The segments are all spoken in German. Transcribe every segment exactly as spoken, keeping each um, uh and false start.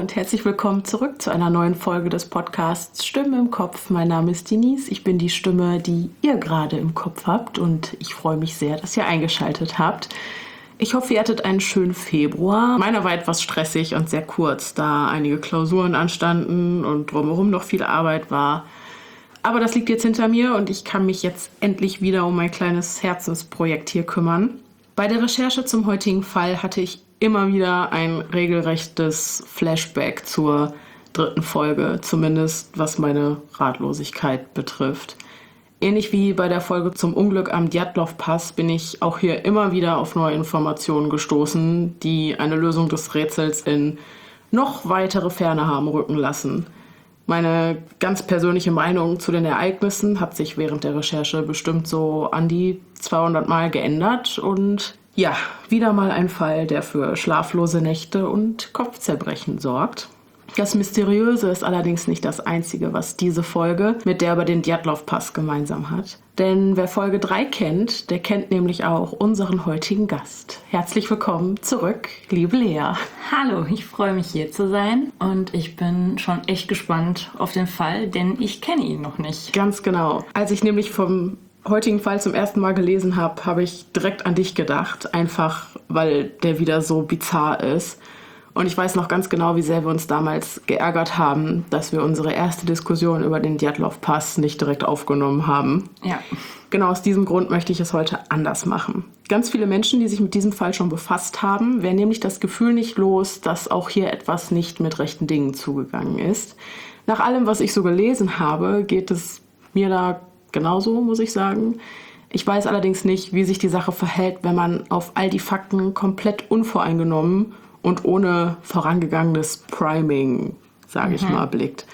und herzlich willkommen zurück zu einer neuen Folge des Podcasts Stimmen im Kopf. Mein Name ist Denise, ich bin die Stimme, die ihr gerade im Kopf habt und ich freue mich sehr, dass ihr eingeschaltet habt. Ich hoffe, ihr hattet einen schönen Februar. Meiner war etwas stressig und sehr kurz, da einige Klausuren anstanden und drumherum noch viel Arbeit war. Aber das liegt jetzt hinter mir und ich kann mich jetzt endlich wieder um mein kleines Herzensprojekt hier kümmern. Bei der Recherche zum heutigen Fall hatte ich immer wieder ein regelrechtes Flashback zur dritten Folge, zumindest was meine Ratlosigkeit betrifft. Ähnlich wie bei der Folge zum Unglück am Djatlov-Pass bin ich auch hier immer wieder auf neue Informationen gestoßen, die eine Lösung des Rätsels in noch weitere Ferne haben rücken lassen. Meine ganz persönliche Meinung zu den Ereignissen hat sich während der Recherche bestimmt so an die zweihundert Mal geändert und ja, wieder mal ein Fall, der für schlaflose Nächte und Kopfzerbrechen sorgt. Das Mysteriöse ist allerdings nicht das Einzige, was diese Folge mit der über den Djatlov-Pass gemeinsam hat. Denn wer Folge drei kennt, der kennt nämlich auch unseren heutigen Gast. Herzlich willkommen zurück, liebe Lea. Hallo, ich freue mich hier zu sein und ich bin schon echt gespannt auf den Fall, denn ich kenne ihn noch nicht. Ganz genau. Als ich nämlich vom heutigen Fall zum ersten Mal gelesen habe, habe ich direkt an dich gedacht, einfach weil der wieder so bizarr ist. Und ich weiß noch ganz genau, wie sehr wir uns damals geärgert haben, dass wir unsere erste Diskussion über den Djatlov-Pass nicht direkt aufgenommen haben. Ja. Genau aus diesem Grund möchte ich es heute anders machen. Ganz viele Menschen, die sich mit diesem Fall schon befasst haben, werden nämlich das Gefühl nicht los, dass auch hier etwas nicht mit rechten Dingen zugegangen ist. Nach allem, was ich so gelesen habe, geht es mir da genauso, muss ich sagen. Ich weiß allerdings nicht, wie sich die Sache verhält, wenn man auf all die Fakten komplett unvoreingenommen und ohne vorangegangenes Priming, sage mhm. ich mal, blickt.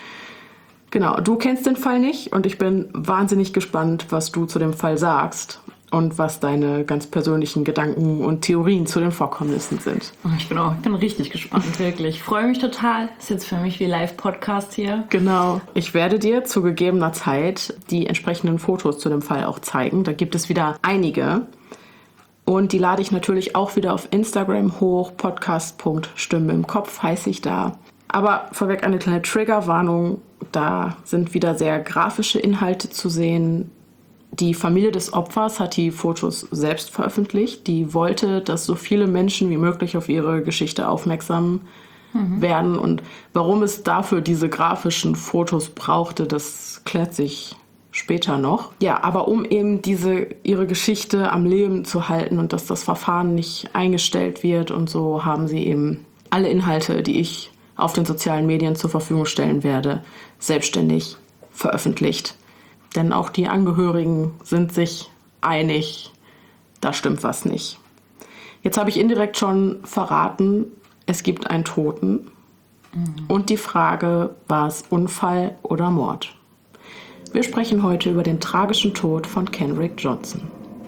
Genau, du kennst den Fall nicht und ich bin wahnsinnig gespannt, was du zu dem Fall sagst und was deine ganz persönlichen Gedanken und Theorien zu den Vorkommnissen sind. Ich bin auch, ich bin richtig gespannt, wirklich. Ich freue mich total. Ist jetzt für mich wie Live-Podcast hier. Genau. Ich werde dir zu gegebener Zeit die entsprechenden Fotos zu dem Fall auch zeigen. Da gibt es wieder einige. Und die lade ich natürlich auch wieder auf Instagram hoch. Podcast.Stimme im Kopf heiße ich da. Aber vorweg eine kleine Triggerwarnung. Da sind wieder sehr grafische Inhalte zu sehen. Die Familie des Opfers hat die Fotos selbst veröffentlicht. Die wollte, dass so viele Menschen wie möglich auf ihre Geschichte aufmerksam mhm. werden. Und warum es dafür diese grafischen Fotos brauchte, das klärt sich später noch. Ja, aber um eben diese ihre Geschichte am Leben zu halten und dass das Verfahren nicht eingestellt wird und so, haben sie eben alle Inhalte, die ich auf den sozialen Medien zur Verfügung stellen werde, selbstständig veröffentlicht. Denn auch die Angehörigen sind sich einig, da stimmt was nicht. Jetzt habe ich indirekt schon verraten, es gibt einen Toten. Mhm. Und die Frage, war es Unfall oder Mord? Wir sprechen heute über den tragischen Tod von Kenrick Johnson.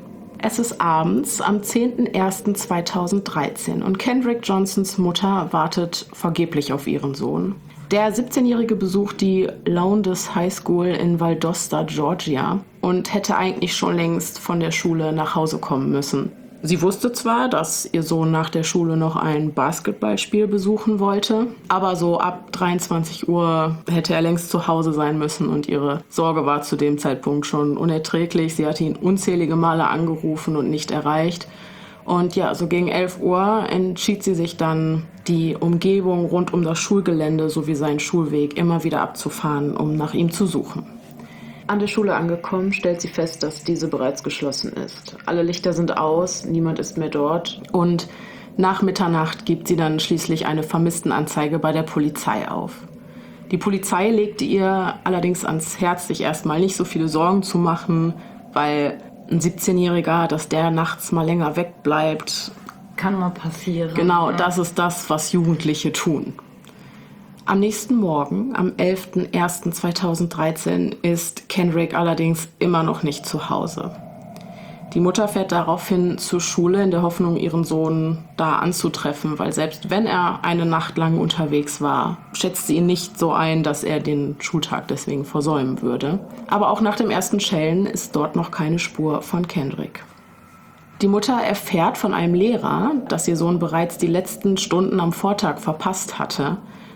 Es ist abends am zehnten ersten zweitausenddreizehn und Kenrick Johnsons Mutter wartet vergeblich auf ihren Sohn. Der siebzehnjährige besucht die Lowndes High School in Valdosta, Georgia und hätte eigentlich schon längst von der Schule nach Hause kommen müssen. Sie wusste zwar, dass ihr Sohn nach der Schule noch ein Basketballspiel besuchen wollte, aber so ab dreiundzwanzig Uhr hätte er längst zu Hause sein müssen und ihre Sorge war zu dem Zeitpunkt schon unerträglich. Sie hatte ihn unzählige Male angerufen und nicht erreicht. Und ja, so gegen elf Uhr entschied sie sich dann, die Umgebung rund um das Schulgelände sowie seinen Schulweg immer wieder abzufahren, um nach ihm zu suchen. An der Schule angekommen, stellt sie fest, dass diese bereits geschlossen ist. Alle Lichter sind aus, niemand ist mehr dort und nach Mitternacht gibt sie dann schließlich eine Vermisstenanzeige bei der Polizei auf. Die Polizei legte ihr allerdings ans Herz, sich erstmal nicht so viele Sorgen zu machen, weil ein siebzehnjähriger, dass der nachts mal länger wegbleibt. Kann mal passieren. Genau, ja. Das ist das, was Jugendliche tun. Am nächsten Morgen, am elften ersten zweitausenddreizehn, ist Kenrick allerdings immer noch nicht zu Hause. Die Mutter fährt daraufhin zur Schule in der Hoffnung, ihren Sohn da anzutreffen, weil selbst wenn er eine Nacht lang unterwegs war, schätzt sie ihn nicht so ein, dass er den Schultag deswegen versäumen würde. Aber auch nach dem ersten Schellen ist dort noch keine Spur von Kenrick. Die Mutter erfährt von einem Lehrer, dass ihr Sohn bereits die letzten Stunden am Vortag verpasst hatte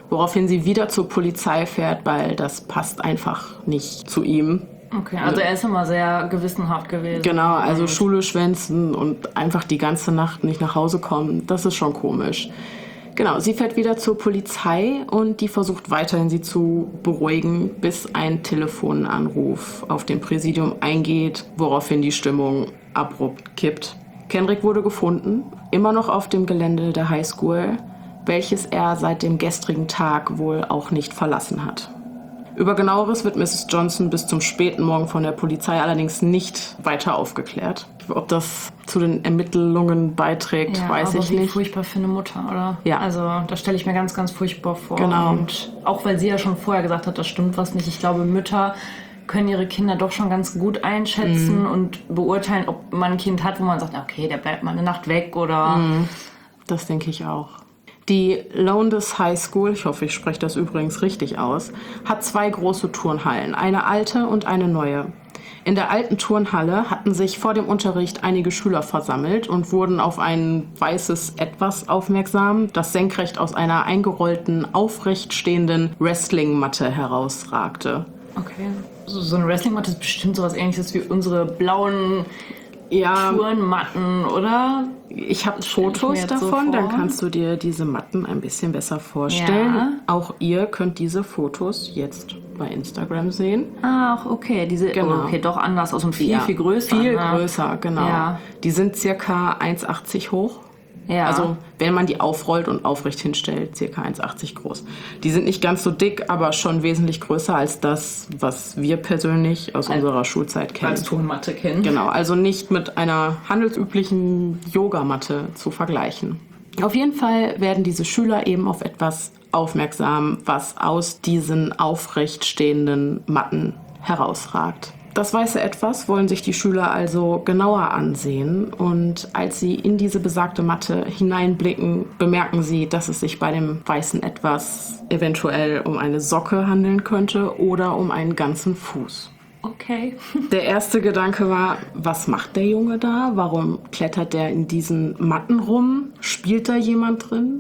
woraufhin sie wieder zur Polizei fährt, weil das passt einfach nicht zu ihm. Okay, also er ist immer sehr gewissenhaft gewesen. Genau, also Schule schwänzen und einfach die ganze Nacht nicht nach Hause kommen, das ist schon komisch. Genau, sie fährt wieder zur Polizei und die versucht weiterhin, sie zu beruhigen, bis ein Telefonanruf auf dem Präsidium eingeht, woraufhin die Stimmung abrupt kippt. Kendrick wurde gefunden, immer noch auf dem Gelände der Highschool, welches er seit dem gestrigen Tag wohl auch nicht verlassen hat. Über Genaueres wird Misses Johnson bis zum späten Morgen von der Polizei allerdings nicht weiter aufgeklärt. Ob das zu den Ermittlungen beiträgt, ja, weiß aber ich wie nicht. Furchtbar für eine Mutter, oder? Ja. Also da stelle ich mir ganz, ganz furchtbar vor. Genau. Und auch weil sie ja schon vorher gesagt hat, das stimmt was nicht. Ich glaube, Mütter können ihre Kinder doch schon ganz gut einschätzen mhm. und beurteilen, ob man ein Kind hat, wo man sagt, okay, der bleibt mal eine Nacht weg oder... Mhm. Das denke ich auch. Die Lowndes High School, ich hoffe, ich spreche das übrigens richtig aus, hat zwei große Turnhallen, eine alte und eine neue. In der alten Turnhalle hatten sich vor dem Unterricht einige Schüler versammelt und wurden auf ein weißes Etwas aufmerksam, das senkrecht aus einer eingerollten, aufrecht stehenden Wrestlingmatte herausragte. Okay. So, so eine Wrestlingmatte ist bestimmt sowas Ähnliches wie unsere blauen ja, Turnmatten, oder? Ich habe Fotos ich davon, so dann kannst du dir diese Matten ein bisschen besser vorstellen. Ja. Auch ihr könnt diese Fotos jetzt bei Instagram sehen. Ach, okay. Diese, genau. oh, okay, doch anders aus und viel, ja, viel größer. Viel ne? größer, genau. Ja. Die sind circa eins Komma achtzig hoch. Ja. Also wenn man die aufrollt und aufrecht hinstellt, circa eins Komma achtzig groß. Die sind nicht ganz so dick, aber schon wesentlich größer als das, was wir persönlich aus als, unserer Schulzeit kennen. Als Turnmatte kennen. Genau, also nicht mit einer handelsüblichen Yogamatte zu vergleichen. Auf jeden Fall werden diese Schüler eben auf etwas aufmerksam, was aus diesen aufrecht stehenden Matten herausragt. Das weiße Etwas wollen sich die Schüler also genauer ansehen und als sie in diese besagte Matte hineinblicken, bemerken sie, dass es sich bei dem weißen Etwas eventuell um eine Socke handeln könnte oder um einen ganzen Fuß. Okay. Der erste Gedanke war, was macht der Junge da? Warum klettert der in diesen Matten rum? Spielt da jemand drin?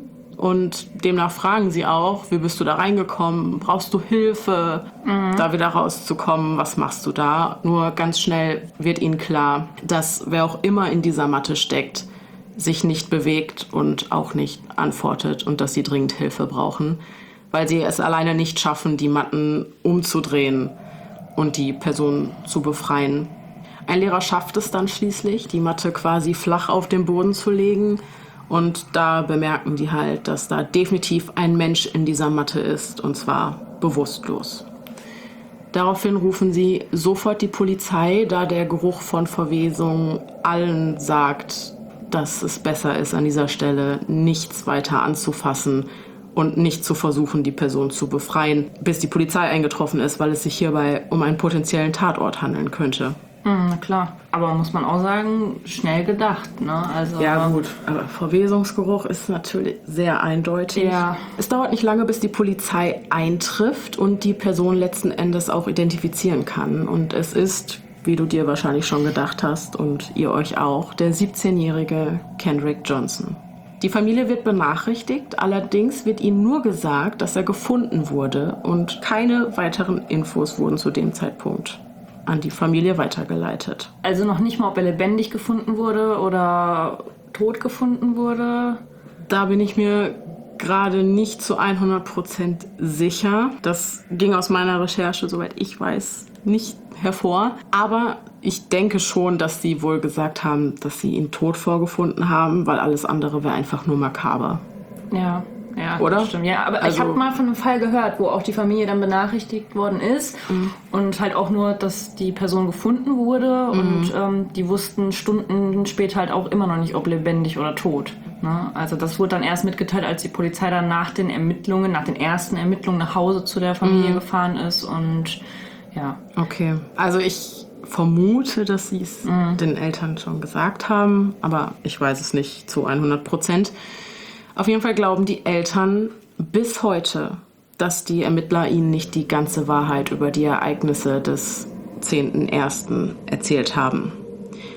Und demnach fragen sie auch, wie bist du da reingekommen? Brauchst du Hilfe, mhm. da wieder rauszukommen? Was machst du da? Nur ganz schnell wird ihnen klar, dass wer auch immer in dieser Matte steckt, sich nicht bewegt und auch nicht antwortet und dass sie dringend Hilfe brauchen, weil sie es alleine nicht schaffen, die Matten umzudrehen und die Person zu befreien. Ein Lehrer schafft es dann schließlich, die Matte quasi flach auf den Boden zu legen. Und da bemerken die halt, dass da definitiv ein Mensch in dieser Matte ist, und zwar bewusstlos. Daraufhin rufen sie sofort die Polizei, da der Geruch von Verwesung allen sagt, dass es besser ist, an dieser Stelle nichts weiter anzufassen und nicht zu versuchen, die Person zu befreien, bis die Polizei eingetroffen ist, weil es sich hierbei um einen potenziellen Tatort handeln könnte. Na klar, aber muss man auch sagen, schnell gedacht, ne? Also ja gut, aber Verwesungsgeruch ist natürlich sehr eindeutig. Ja. Es dauert nicht lange, bis die Polizei eintrifft und die Person letzten Endes auch identifizieren kann. Und es ist, wie du dir wahrscheinlich schon gedacht hast und ihr euch auch, der siebzehnjährige Kendrick Johnson. Die Familie wird benachrichtigt, allerdings wird ihnen nur gesagt, dass er gefunden wurde und keine weiteren Infos wurden zu dem Zeitpunkt an die Familie weitergeleitet. Also noch nicht mal, ob er lebendig gefunden wurde oder tot gefunden wurde? Da bin ich mir gerade nicht zu hundert Prozent sicher. Das ging aus meiner Recherche, soweit ich weiß, nicht hervor. Aber ich denke schon, dass sie wohl gesagt haben, dass sie ihn tot vorgefunden haben, weil alles andere wäre einfach nur makaber. Ja. Ja, oder? Das stimmt. Ja, aber also, ich habe mal von einem Fall gehört, wo auch die Familie dann benachrichtigt worden ist mhm. und halt auch nur, dass die Person gefunden wurde mhm. und ähm, die wussten Stunden später halt auch immer noch nicht, ob lebendig oder tot. Ne? Also das wurde dann erst mitgeteilt, als die Polizei dann nach den Ermittlungen, nach den ersten Ermittlungen nach Hause zu der Familie mhm. gefahren ist und ja. Okay, also ich vermute, dass sie es mhm. den Eltern schon gesagt haben, aber ich weiß es nicht zu hundert Prozent. Auf jeden Fall glauben die Eltern bis heute, dass die Ermittler ihnen nicht die ganze Wahrheit über die Ereignisse des zehnten ersten erzählt haben.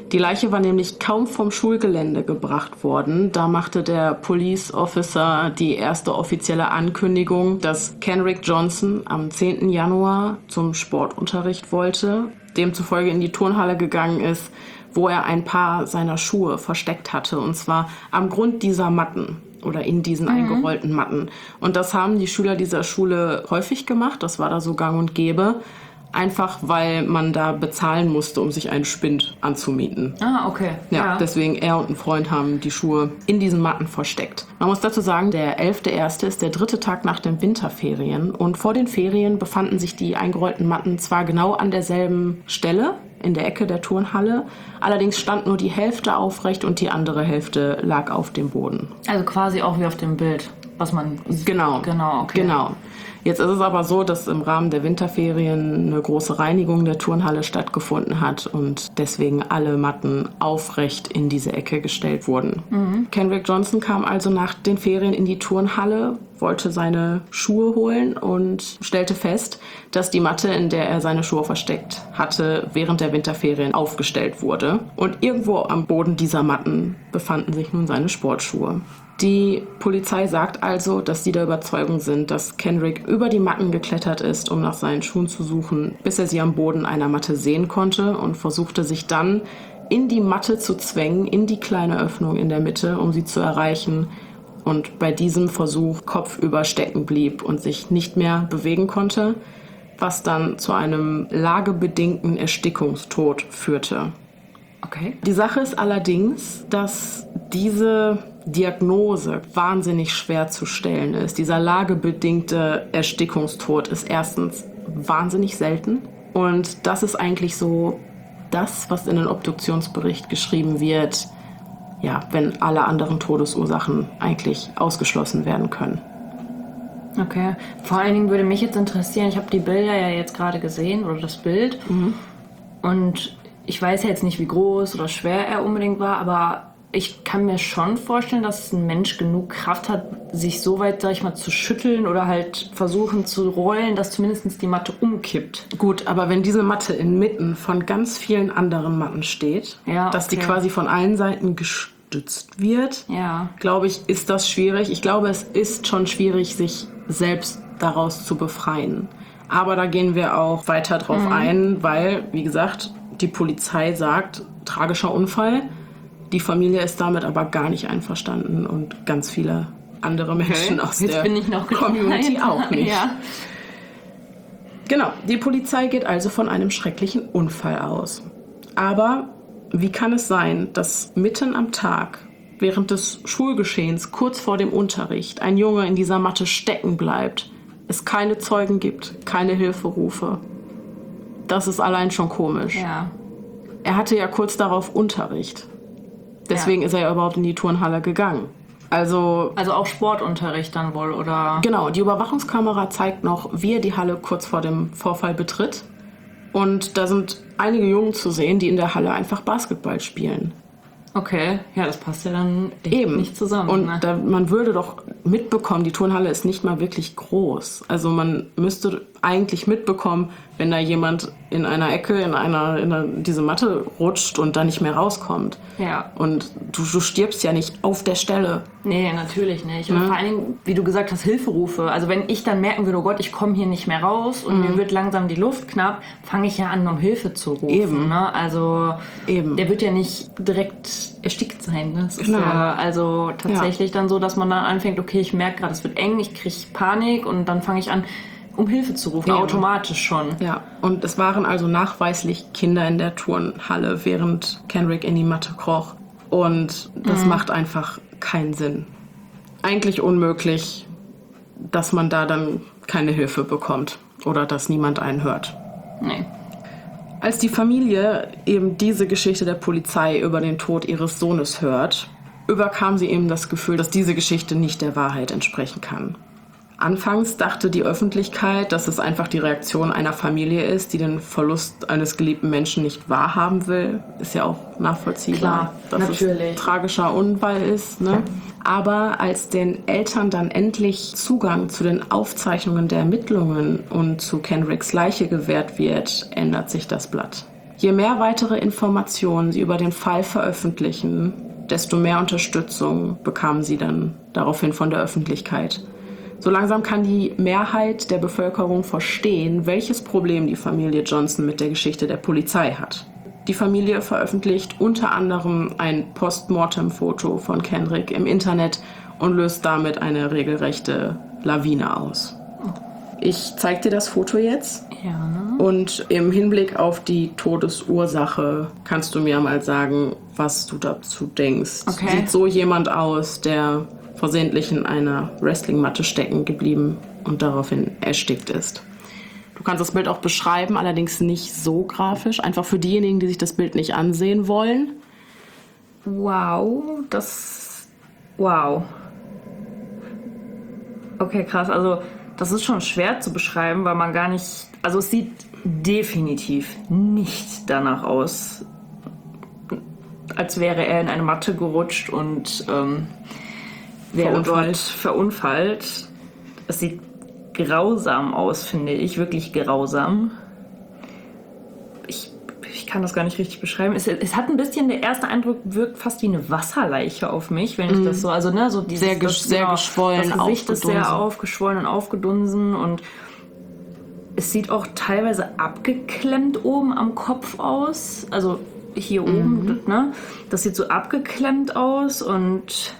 Die Leiche war nämlich kaum vom Schulgelände gebracht worden. Da machte der Police Officer die erste offizielle Ankündigung, dass Kenrick Johnson am zehnten Januar zum Sportunterricht wollte, demzufolge in die Turnhalle gegangen ist, wo er ein paar seiner Schuhe versteckt hatte, und zwar am Grund dieser Matten oder in diesen mhm. eingerollten Matten. Und das haben die Schüler dieser Schule häufig gemacht, das war da so gang und gäbe, einfach weil man da bezahlen musste, um sich einen Spind anzumieten. Ah, okay. Ja, ja, deswegen er und ein Freund haben die Schuhe in diesen Matten versteckt. Man muss dazu sagen, der elfte erste ist der dritte Tag nach den Winterferien und vor den Ferien befanden sich die eingerollten Matten zwar genau an derselben Stelle, in der Ecke der Turnhalle, allerdings stand nur die Hälfte aufrecht und die andere Hälfte lag auf dem Boden. Also quasi auch wie auf dem Bild, was man... Genau, genau, okay. genau. Jetzt ist es aber so, dass im Rahmen der Winterferien eine große Reinigung der Turnhalle stattgefunden hat und deswegen alle Matten aufrecht in diese Ecke gestellt wurden. Mhm. Kenrick Johnson kam also nach den Ferien in die Turnhalle, wollte seine Schuhe holen und stellte fest, dass die Matte, in der er seine Schuhe versteckt hatte, während der Winterferien aufgestellt wurde. Und irgendwo am Boden dieser Matten befanden sich nun seine Sportschuhe. Die Polizei sagt also, dass sie der Überzeugung sind, dass Kenrick über die Matten geklettert ist, um nach seinen Schuhen zu suchen, bis er sie am Boden einer Matte sehen konnte und versuchte sich dann in die Matte zu zwängen, in die kleine Öffnung in der Mitte, um sie zu erreichen, und bei diesem Versuch kopfüber stecken blieb und sich nicht mehr bewegen konnte, was dann zu einem lagebedingten Erstickungstod führte. Okay. Die Sache ist allerdings, dass diese Diagnose wahnsinnig schwer zu stellen ist. Dieser lagebedingte Erstickungstod ist erstens wahnsinnig selten und das ist eigentlich so das, was in den Obduktionsbericht geschrieben wird, ja, wenn alle anderen Todesursachen eigentlich ausgeschlossen werden können. Okay. Vor allen Dingen würde mich jetzt interessieren, ich habe die Bilder ja jetzt gerade gesehen, oder das Bild, mhm. und ich weiß ja jetzt nicht, wie groß oder schwer er unbedingt war, aber ich kann mir schon vorstellen, dass ein Mensch genug Kraft hat, sich so weit, sag ich mal, zu schütteln oder halt versuchen zu rollen, dass zumindest die Matte umkippt. Gut, aber wenn diese Matte inmitten von ganz vielen anderen Matten steht, ja, dass okay. die quasi von allen Seiten gestützt wird, ja. glaube ich, ist das schwierig. Ich glaube, es ist schon schwierig, sich selbst daraus zu befreien. Aber da gehen wir auch weiter drauf mhm. ein, weil, wie gesagt, die Polizei sagt, tragischer Unfall. Die Familie ist damit aber gar nicht einverstanden und ganz viele andere Menschen okay. aus Jetzt der bin ich noch Community gemeint. auch nicht. Ja. Genau, die Polizei geht also von einem schrecklichen Unfall aus. Aber wie kann es sein, dass mitten am Tag, während des Schulgeschehens, kurz vor dem Unterricht, ein Junge in dieser Matte stecken bleibt, es keine Zeugen gibt, keine Hilferufe? Das ist allein schon komisch. Ja. Er hatte ja kurz darauf Unterricht. Deswegen ja. ist er ja überhaupt in die Turnhalle gegangen. Also, also auch Sportunterricht dann wohl, oder? Genau, die Überwachungskamera zeigt noch, wie er die Halle kurz vor dem Vorfall betritt. Und da sind einige Jungen zu sehen, die in der Halle einfach Basketball spielen. Okay, ja, das passt ja dann Eben. nicht zusammen. Und ne? da, man würde doch mitbekommen, die Turnhalle ist nicht mal wirklich groß. Also man müsste eigentlich mitbekommen, wenn da jemand in einer Ecke, in einer, in einer diese Matte rutscht und da nicht mehr rauskommt. Ja. Und du, du stirbst ja nicht auf der Stelle. Nee, natürlich nicht. Und mhm. vor allen Dingen, wie du gesagt hast, Hilferufe. Also wenn ich dann merken würde, oh Gott, ich komme hier nicht mehr raus und mhm. mir wird langsam die Luft knapp, fange ich ja an, um Hilfe zu rufen. Eben. Ne? Also Eben. Der wird ja nicht direkt erstickt sein. Ne? Das genau. ist ja also tatsächlich ja. dann so, dass man dann anfängt, okay, ich merke gerade, es wird eng, ich kriege Panik und dann fange ich an, um Hilfe zu rufen, ja. automatisch schon. Ja, und es waren also nachweislich Kinder in der Turnhalle, während Kenrick in die Matte kroch. Und das mhm. macht einfach keinen Sinn. Eigentlich unmöglich, dass man da dann keine Hilfe bekommt oder dass niemand einen hört. Nee. Als die Familie eben diese Geschichte der Polizei über den Tod ihres Sohnes hört, überkam sie eben das Gefühl, dass diese Geschichte nicht der Wahrheit entsprechen kann. Anfangs dachte die Öffentlichkeit, dass es einfach die Reaktion einer Familie ist, die den Verlust eines geliebten Menschen nicht wahrhaben will. Ist ja auch nachvollziehbar, Klar, dass natürlich. es ein tragischer Unfall ist. Ne? Aber als den Eltern dann endlich Zugang zu den Aufzeichnungen der Ermittlungen und zu Kenricks Leiche gewährt wird, ändert sich das Blatt. Je mehr weitere Informationen sie über den Fall veröffentlichen, desto mehr Unterstützung bekamen sie dann daraufhin von der Öffentlichkeit. So langsam kann die Mehrheit der Bevölkerung verstehen, welches Problem die Familie Johnson mit der Geschichte der Polizei hat. Die Familie veröffentlicht unter anderem ein Postmortem-Foto von Kendrick im Internet und löst damit eine regelrechte Lawine aus. Ich zeige dir das Foto jetzt. Ja. Und im Hinblick auf die Todesursache kannst du mir mal sagen, was du dazu denkst. Okay. Sieht so jemand aus, der versehentlich in einer Wrestlingmatte stecken geblieben und daraufhin erstickt ist? Du kannst das Bild auch beschreiben, allerdings nicht so grafisch. Einfach für diejenigen, die sich das Bild nicht ansehen wollen. Wow, das... Wow. Okay, krass. Also das ist schon schwer zu beschreiben, weil man gar nicht... Also es sieht definitiv nicht danach aus, als wäre er in eine Matte gerutscht und ähm, wäre Verunfallt. dort verunfallt. Es sieht grausam aus, finde ich. Wirklich grausam. Ich, ich kann das gar nicht richtig beschreiben. Es, es hat ein bisschen, der erste Eindruck wirkt fast wie eine Wasserleiche auf mich, wenn ich mm. das so, also ne, so dieses, sehr, ges- das, sehr genau, geschwollen, das Gesicht ist sehr aufgedunsen. aufgeschwollen und aufgedunsen und es sieht auch teilweise abgeklemmt oben am Kopf aus, also hier Mhm. oben, ne, das sieht so abgeklemmt aus und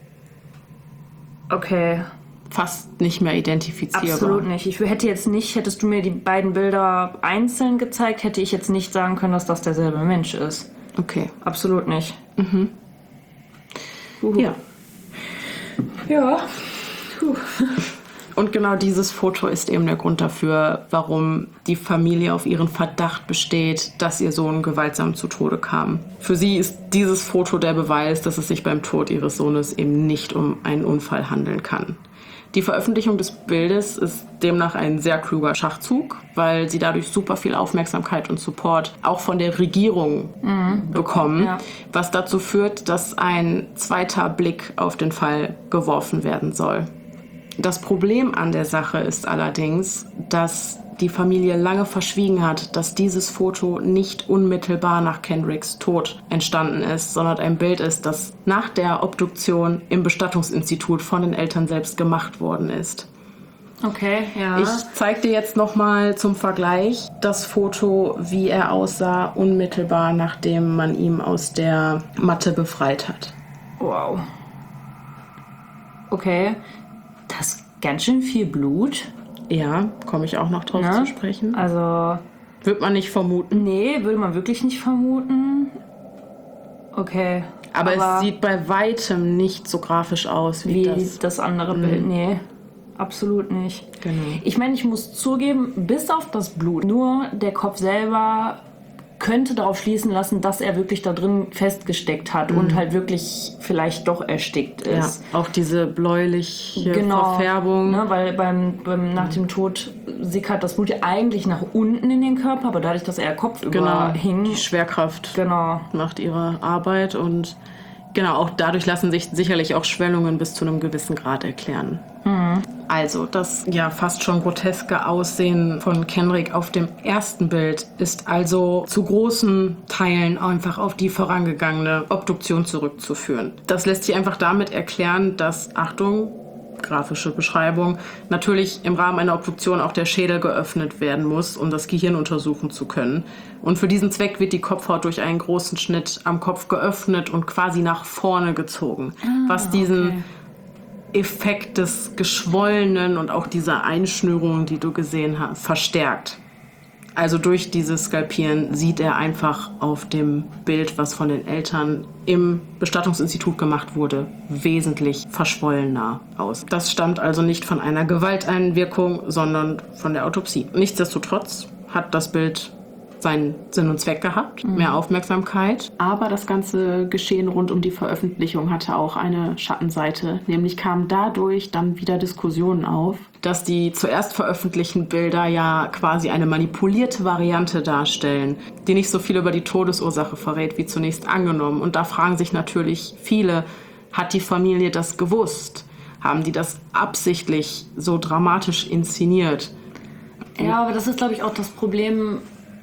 okay. Fast nicht mehr identifizierbar. Absolut nicht. Ich hätte jetzt nicht, hättest du mir die beiden Bilder einzeln gezeigt, hätte ich jetzt nicht sagen können, dass das derselbe Mensch ist. Okay. Absolut nicht. Mhm. Uhu. Ja. Ja. Puh. Und genau dieses Foto ist eben der Grund dafür, warum die Familie auf ihren Verdacht besteht, dass ihr Sohn gewaltsam zu Tode kam. Für sie ist dieses Foto der Beweis, dass es sich beim Tod ihres Sohnes eben nicht um einen Unfall handeln kann. Die Veröffentlichung des Bildes ist demnach ein sehr kluger Schachzug, weil sie dadurch super viel Aufmerksamkeit und Support auch von der Regierung mhm. bekommen, ja. was dazu führt, dass ein zweiter Blick auf den Fall geworfen werden soll. Das Problem an der Sache ist allerdings, dass die Familie lange verschwiegen hat, dass dieses Foto nicht unmittelbar nach Kendricks Tod entstanden ist, sondern ein Bild ist, das nach der Obduktion im Bestattungsinstitut von den Eltern selbst gemacht worden ist. Okay, ja. Ich zeige dir jetzt nochmal zum Vergleich das Foto, wie er aussah, unmittelbar nachdem man ihn aus der Matte befreit hat. Wow. Okay. Das ist ganz schön viel Blut. Ja, komme ich auch noch drauf Na? zu sprechen. Also... Wird man nicht vermuten. Nee, würde man wirklich nicht vermuten. Okay. Aber, aber es sieht bei weitem nicht so grafisch aus wie, wie das. das andere mhm. Bild. Nee, absolut nicht. Genau. Ich meine, ich muss zugeben, bis auf das Blut, nur der Kopf selber könnte darauf schließen lassen, dass er wirklich da drin festgesteckt hat mhm. und halt wirklich vielleicht doch erstickt ist. Ja, auch diese bläuliche genau, Verfärbung. Ne, weil beim, beim, nach dem Tod sickert das Blut ja eigentlich nach unten in den Körper, aber dadurch, dass er kopfüber genau, hing. Die Schwerkraft genau. macht ihre Arbeit und genau, auch dadurch lassen sich sicherlich auch Schwellungen bis zu einem gewissen Grad erklären. Mhm. Also das ja fast schon groteske Aussehen von Kendrick auf dem ersten Bild ist also zu großen Teilen einfach auf die vorangegangene Obduktion zurückzuführen. Das lässt sich einfach damit erklären, dass, Achtung, grafische Beschreibung, natürlich im Rahmen einer Obduktion auch der Schädel geöffnet werden muss, um das Gehirn untersuchen zu können. Und für diesen Zweck wird die Kopfhaut durch einen großen Schnitt am Kopf geöffnet und quasi nach vorne gezogen, ah, was diesen okay. Effekt des Geschwollenen und auch dieser Einschnürung, die du gesehen hast, verstärkt. Also durch dieses Skalpieren sieht er einfach auf dem Bild, was von den Eltern im Bestattungsinstitut gemacht wurde, wesentlich verschwollener aus. Das stammt also nicht von einer Gewalteinwirkung, sondern von der Autopsie. Nichtsdestotrotz hat das Bild seinen Sinn und Zweck gehabt, mhm. mehr Aufmerksamkeit. Aber das ganze Geschehen rund um die Veröffentlichung hatte auch eine Schattenseite. Nämlich kamen dadurch dann wieder Diskussionen auf, dass die zuerst veröffentlichten Bilder ja quasi eine manipulierte Variante darstellen, die nicht so viel über die Todesursache verrät, wie zunächst angenommen. Und da fragen sich natürlich viele, hat die Familie das gewusst? Haben die das absichtlich so dramatisch inszeniert? Ja, aber das ist, glaube ich, auch das Problem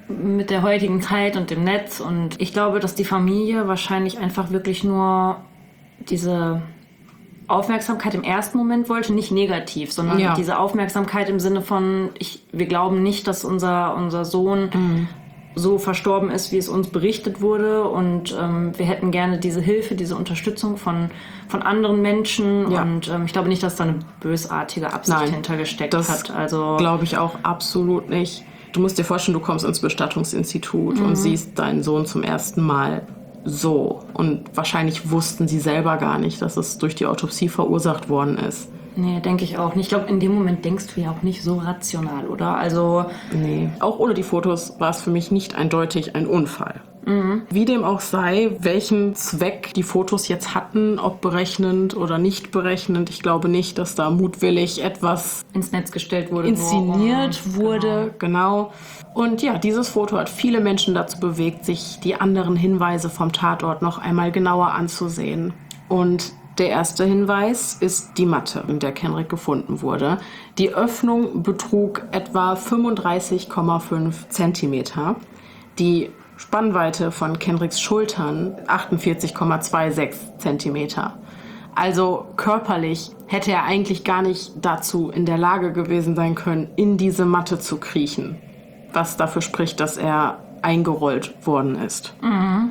mit der heutigen Zeit und dem Netz. Und ich glaube, dass die Familie wahrscheinlich einfach wirklich nur diese Aufmerksamkeit im ersten Moment wollte, nicht negativ, sondern ja. diese Aufmerksamkeit im Sinne von, ich, wir glauben nicht, dass unser, unser Sohn mhm. so verstorben ist, wie es uns berichtet wurde, und ähm, wir hätten gerne diese Hilfe, diese Unterstützung von, von anderen Menschen ja. und ähm, ich glaube nicht, dass da eine bösartige Absicht Nein, hintergesteckt das hat. Also glaube ich auch absolut nicht. Du musst dir vorstellen, du kommst ins Bestattungsinstitut mhm. und siehst deinen Sohn zum ersten Mal so. Und wahrscheinlich wussten sie selber gar nicht, dass es durch die Autopsie verursacht worden ist. Nee, denke ich auch nicht. Ich glaube, in dem Moment denkst du ja auch nicht so rational, oder? Also nee. Auch ohne die Fotos war es für mich nicht eindeutig ein Unfall. Mhm. Wie dem auch sei, welchen Zweck die Fotos jetzt hatten, ob berechnend oder nicht berechnend, ich glaube nicht, dass da mutwillig etwas ins Netz gestellt wurde, inszeniert nur, wurde. Genau. genau. Und ja, dieses Foto hat viele Menschen dazu bewegt, sich die anderen Hinweise vom Tatort noch einmal genauer anzusehen. Und der erste Hinweis ist die Matte, in der Kenrick gefunden wurde. Die Öffnung betrug etwa fünfunddreißig Komma fünf Zentimeter. Die Spannweite von Kenricks Schultern achtundvierzig Komma sechsundzwanzig Zentimeter. Also körperlich hätte er eigentlich gar nicht dazu in der Lage gewesen sein können, in diese Matte zu kriechen. Was dafür spricht, dass er eingerollt worden ist. Mhm.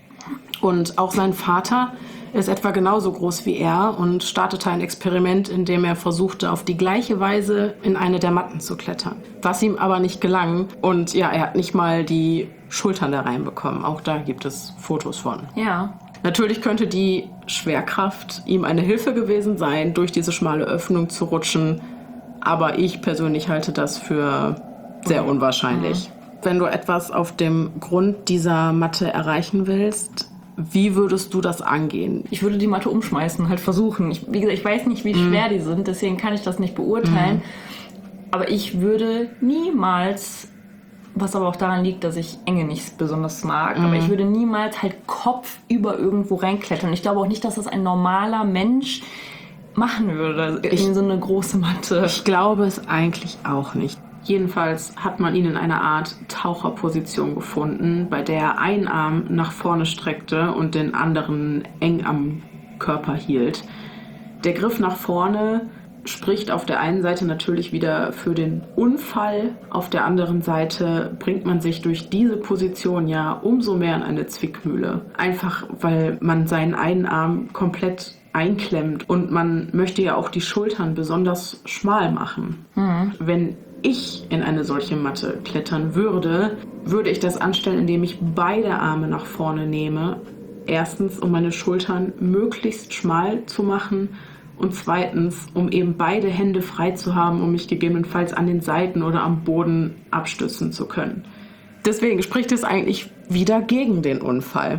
Und auch sein Vater ist etwa genauso groß wie er und startete ein Experiment, in dem er versuchte, auf die gleiche Weise in eine der Matten zu klettern. Was ihm aber nicht gelang. Und ja, er hat nicht mal die Schultern da reinbekommen. Auch da gibt es Fotos von. Ja. Natürlich könnte die Schwerkraft ihm eine Hilfe gewesen sein, durch diese schmale Öffnung zu rutschen. Aber ich persönlich halte das für sehr unwahrscheinlich. Mhm. Wenn du etwas auf dem Grund dieser Matte erreichen willst, wie würdest du das angehen? Ich würde die Matte umschmeißen, halt versuchen. Ich, wie gesagt, ich weiß nicht, wie mm. schwer die sind, deswegen kann ich das nicht beurteilen. Mm. Aber ich würde niemals, was aber auch daran liegt, dass ich Enge nicht besonders mag, mm. aber ich würde niemals halt kopfüber irgendwo reinklettern. Ich glaube auch nicht, dass das ein normaler Mensch machen würde, ich, in so eine große Matte. Ich glaube es eigentlich auch nicht. Jedenfalls hat man ihn in einer Art Taucherposition gefunden, bei der er einen Arm nach vorne streckte und den anderen eng am Körper hielt. Der Griff nach vorne spricht auf der einen Seite natürlich wieder für den Unfall, auf der anderen Seite bringt man sich durch diese Position ja umso mehr in eine Zwickmühle. Einfach weil man seinen einen Arm komplett einklemmt und man möchte ja auch die Schultern besonders schmal machen. Mhm. Wenn ich in eine solche Matte klettern würde, würde ich das anstellen, indem ich beide Arme nach vorne nehme. Erstens, um meine Schultern möglichst schmal zu machen und zweitens, um eben beide Hände frei zu haben, um mich gegebenenfalls an den Seiten oder am Boden abstützen zu können. Deswegen spricht es eigentlich wieder gegen den Unfall.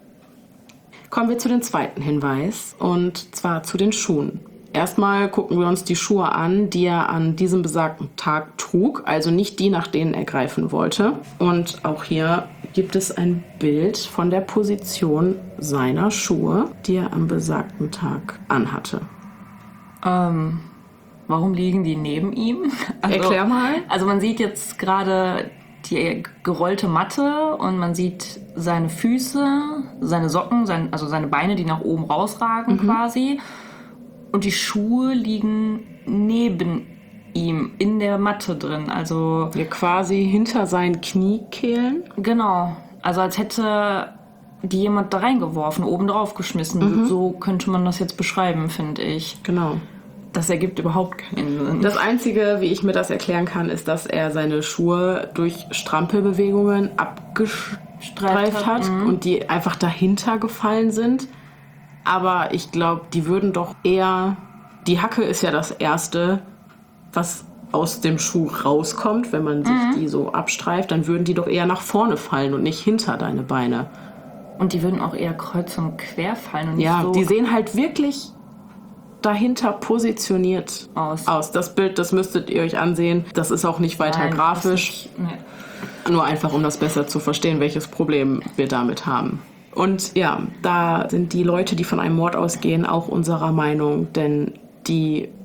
Kommen wir zu dem zweiten Hinweis, und zwar zu den Schuhen. Erstmal gucken wir uns die Schuhe an, die er an diesem besagten Tag trug, also nicht die, nach denen er greifen wollte. Und auch hier gibt es ein Bild von der Position seiner Schuhe, die er am besagten Tag anhatte. Ähm, warum liegen die neben ihm? Also, erklär mal. Also man sieht jetzt gerade die gerollte Matte und man sieht seine Füße, seine Socken, sein, also seine Beine, die nach oben rausragen mhm. quasi. Und die Schuhe liegen neben ihm in der Matte drin. Also ja, quasi hinter seinen Kniekehlen. Genau. Also als hätte die jemand da reingeworfen, oben drauf geschmissen. Mhm. So könnte man das jetzt beschreiben, finde ich. Genau. Das ergibt überhaupt keinen Sinn. Das Einzige, wie ich mir das erklären kann, ist, dass er seine Schuhe durch Strampelbewegungen abgestreift hat mhm. und die einfach dahinter gefallen sind. Aber ich glaube, die würden doch eher... Die Hacke ist ja das Erste, was aus dem Schuh rauskommt. Wenn man sich mhm. die so abstreift, dann würden die doch eher nach vorne fallen und nicht hinter deine Beine. Und die würden auch eher kreuz und quer fallen. Und nicht ja, so die sehen halt wirklich dahinter positioniert aus. aus. Das Bild, das müsstet ihr euch ansehen. Das ist auch nicht weiter Nein, grafisch. Nicht, nee. Nur einfach, um das besser zu verstehen, welches Problem wir damit haben. Und ja, da sind die Leute, die von einem Mord ausgehen, auch unserer Meinung, denn die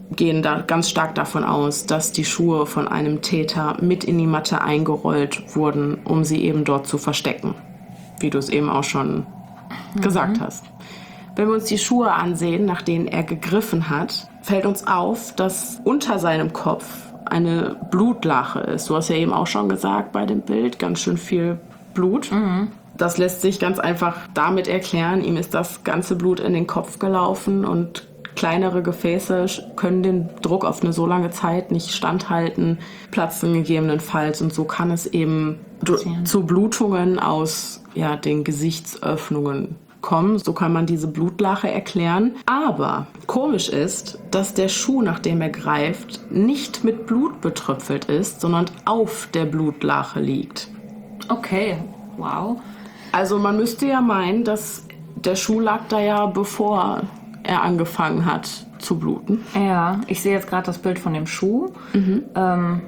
gehen da ganz stark davon aus, dass die Schuhe von einem Täter mit in die Matte eingerollt wurden, um sie eben dort zu verstecken. Wie du es eben auch schon mhm. gesagt hast. Wenn wir uns die Schuhe ansehen, nach denen er gegriffen hat, fällt uns auf, dass unter seinem Kopf eine Blutlache ist. Du hast ja eben auch schon gesagt bei dem Bild, ganz schön viel Blut. Mhm. Das lässt sich ganz einfach damit erklären, ihm ist das ganze Blut in den Kopf gelaufen und kleinere Gefäße können den Druck auf eine so lange Zeit nicht standhalten, platzen gegebenenfalls und so kann es eben du- zu Blutungen aus ja, den Gesichtsöffnungen kommen. So kann man diese Blutlache erklären. Aber komisch ist, dass der Schuh, nach dem er greift, nicht mit Blut betröpfelt ist, sondern auf der Blutlache liegt. Okay, wow. Also man müsste ja meinen, dass der Schuh lag da ja bevor er angefangen hat zu bluten. Ja, ich sehe jetzt gerade das Bild von dem Schuh. Mhm. Ähm,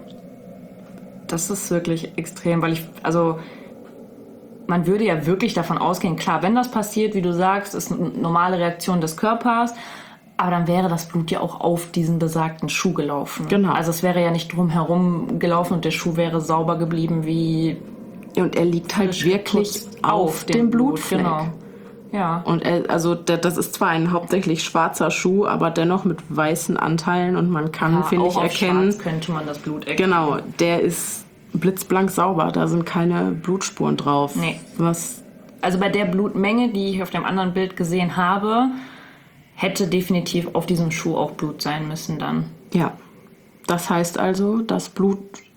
das ist wirklich extrem, weil ich, also man würde ja wirklich davon ausgehen, klar, wenn das passiert, wie du sagst, ist eine normale Reaktion des Körpers, aber dann wäre das Blut ja auch auf diesen besagten Schuh gelaufen. Genau. Also es wäre ja nicht drumherum gelaufen und der Schuh wäre sauber geblieben wie... Und er liegt halt wirklich auf, auf dem, dem Blutfleck. Genau. Ja. Und er, also das ist zwar ein hauptsächlich schwarzer Schuh, aber dennoch mit weißen Anteilen und man kann, ja, finde ich, auf erkennen... Schwarz könnte man das Blut erkennen. Genau, der ist blitzblank sauber, da sind keine Blutspuren drauf. Nee. Was? Also bei der Blutmenge, die ich auf dem anderen Bild gesehen habe, hätte definitiv auf diesem Schuh auch Blut sein müssen dann. Ja, das heißt also, das Blut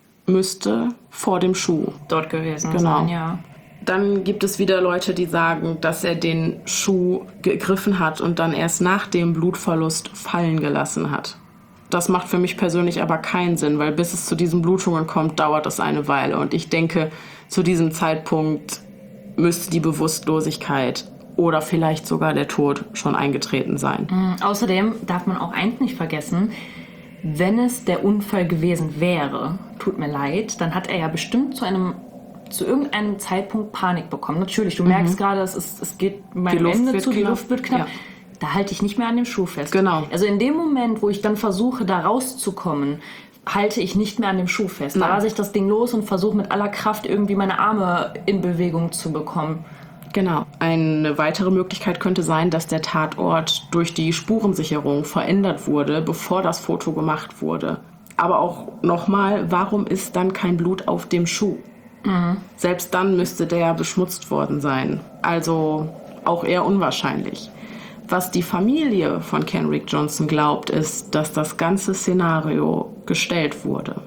müsste vor dem Schuh dort gewesen genau. sein, ja. Dann gibt es wieder Leute, die sagen, dass er den Schuh gegriffen hat und dann erst nach dem Blutverlust fallen gelassen hat. Das macht für mich persönlich aber keinen Sinn, weil bis es zu diesen Blutungen kommt, dauert es eine Weile. Und ich denke, zu diesem Zeitpunkt müsste die Bewusstlosigkeit oder vielleicht sogar der Tod schon eingetreten sein. Mhm. Außerdem darf man auch eins nicht vergessen, wenn es der Unfall gewesen wäre, tut mir leid, dann hat er ja bestimmt zu einem zu irgendeinem Zeitpunkt Panik bekommen. Natürlich, du mhm. merkst gerade, es, ist, es geht meinem Ende zu, die knapp. Luft wird knapp. Ja. Da halte ich nicht mehr an dem Schuh fest. Genau. Also in dem Moment, wo ich dann versuche, da rauszukommen, halte ich nicht mehr an dem Schuh fest. Da lasse ich das Ding los und versuche mit aller Kraft irgendwie meine Arme in Bewegung zu bekommen. Genau. Eine weitere Möglichkeit könnte sein, dass der Tatort durch die Spurensicherung verändert wurde, bevor das Foto gemacht wurde. Aber auch nochmal, warum ist dann kein Blut auf dem Schuh? Mhm. Selbst dann müsste der beschmutzt worden sein. Also auch eher unwahrscheinlich. Was die Familie von Kenrick Johnson glaubt, ist, dass das ganze Szenario gestellt wurde.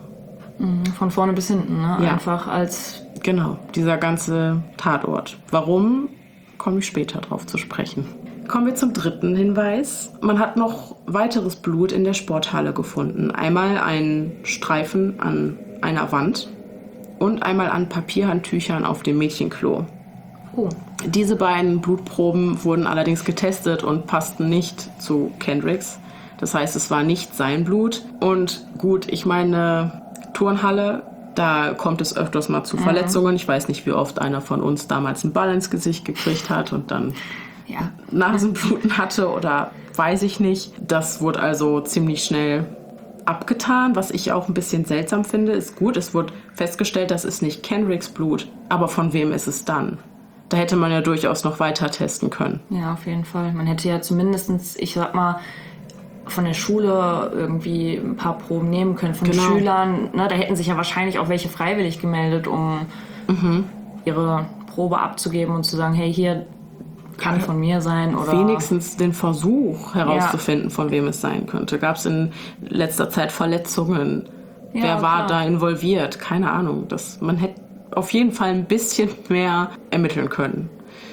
Von vorne bis hinten, ne? Ja. Einfach als... Genau, dieser ganze Tatort. Warum, komme ich später drauf zu sprechen. Kommen wir zum dritten Hinweis. Man hat noch weiteres Blut in der Sporthalle gefunden. Einmal einen Streifen an einer Wand und einmal an Papierhandtüchern auf dem Mädchenklo. Oh. Diese beiden Blutproben wurden allerdings getestet und passten nicht zu Kendricks. Das heißt, es war nicht sein Blut. Und gut, ich meine, Turnhalle, da kommt es öfters mal zu Verletzungen. Ich weiß nicht, wie oft einer von uns damals einen Ball ins Gesicht gekriegt hat und dann ja. Nasenbluten hatte oder weiß ich nicht. Das wurde also ziemlich schnell abgetan. Was ich auch ein bisschen seltsam finde, ist gut, es wurde festgestellt, das ist nicht Kendricks Blut. Aber von wem ist es dann? Da hätte man ja durchaus noch weiter testen können. Ja, auf jeden Fall. Man hätte ja zumindestens, ich sag mal, von der Schule irgendwie ein paar Proben nehmen können von genau. Schülern. Ne, da hätten sich ja wahrscheinlich auch welche freiwillig gemeldet, um mhm. ihre Probe abzugeben und zu sagen, hey, hier kann ja. von mir sein. Oder wenigstens den Versuch herauszufinden, ja. von wem es sein könnte. Gab es in letzter Zeit Verletzungen? Ja, Wer war klar. da involviert? Keine Ahnung. Das, man hätte auf jeden Fall ein bisschen mehr ermitteln können.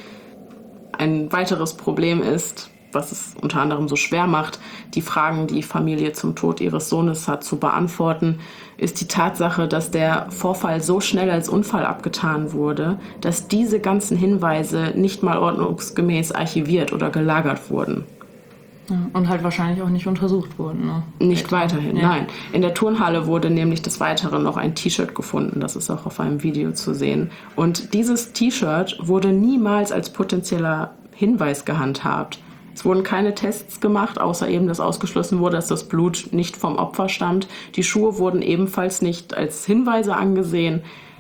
Ein weiteres Problem ist, was es unter anderem so schwer macht, die Fragen, die Familie zum Tod ihres Sohnes hat, zu beantworten, ist die Tatsache, dass der Vorfall so schnell als Unfall abgetan wurde, dass diese ganzen Hinweise nicht mal ordnungsgemäß archiviert oder gelagert wurden. Und halt wahrscheinlich auch nicht untersucht wurden. Ne? Nicht Später. weiterhin, ja. nein. In der Turnhalle wurde nämlich des Weiteren noch ein T-Shirt gefunden. Das ist auch auf einem Video zu sehen. Und dieses T-Shirt wurde niemals als potenzieller Hinweis gehandhabt. Es wurden keine Tests gemacht, außer eben, dass ausgeschlossen wurde, dass das Blut nicht vom Opfer stammt. Die Schuhe wurden ebenfalls nicht als Hinweise angesehen.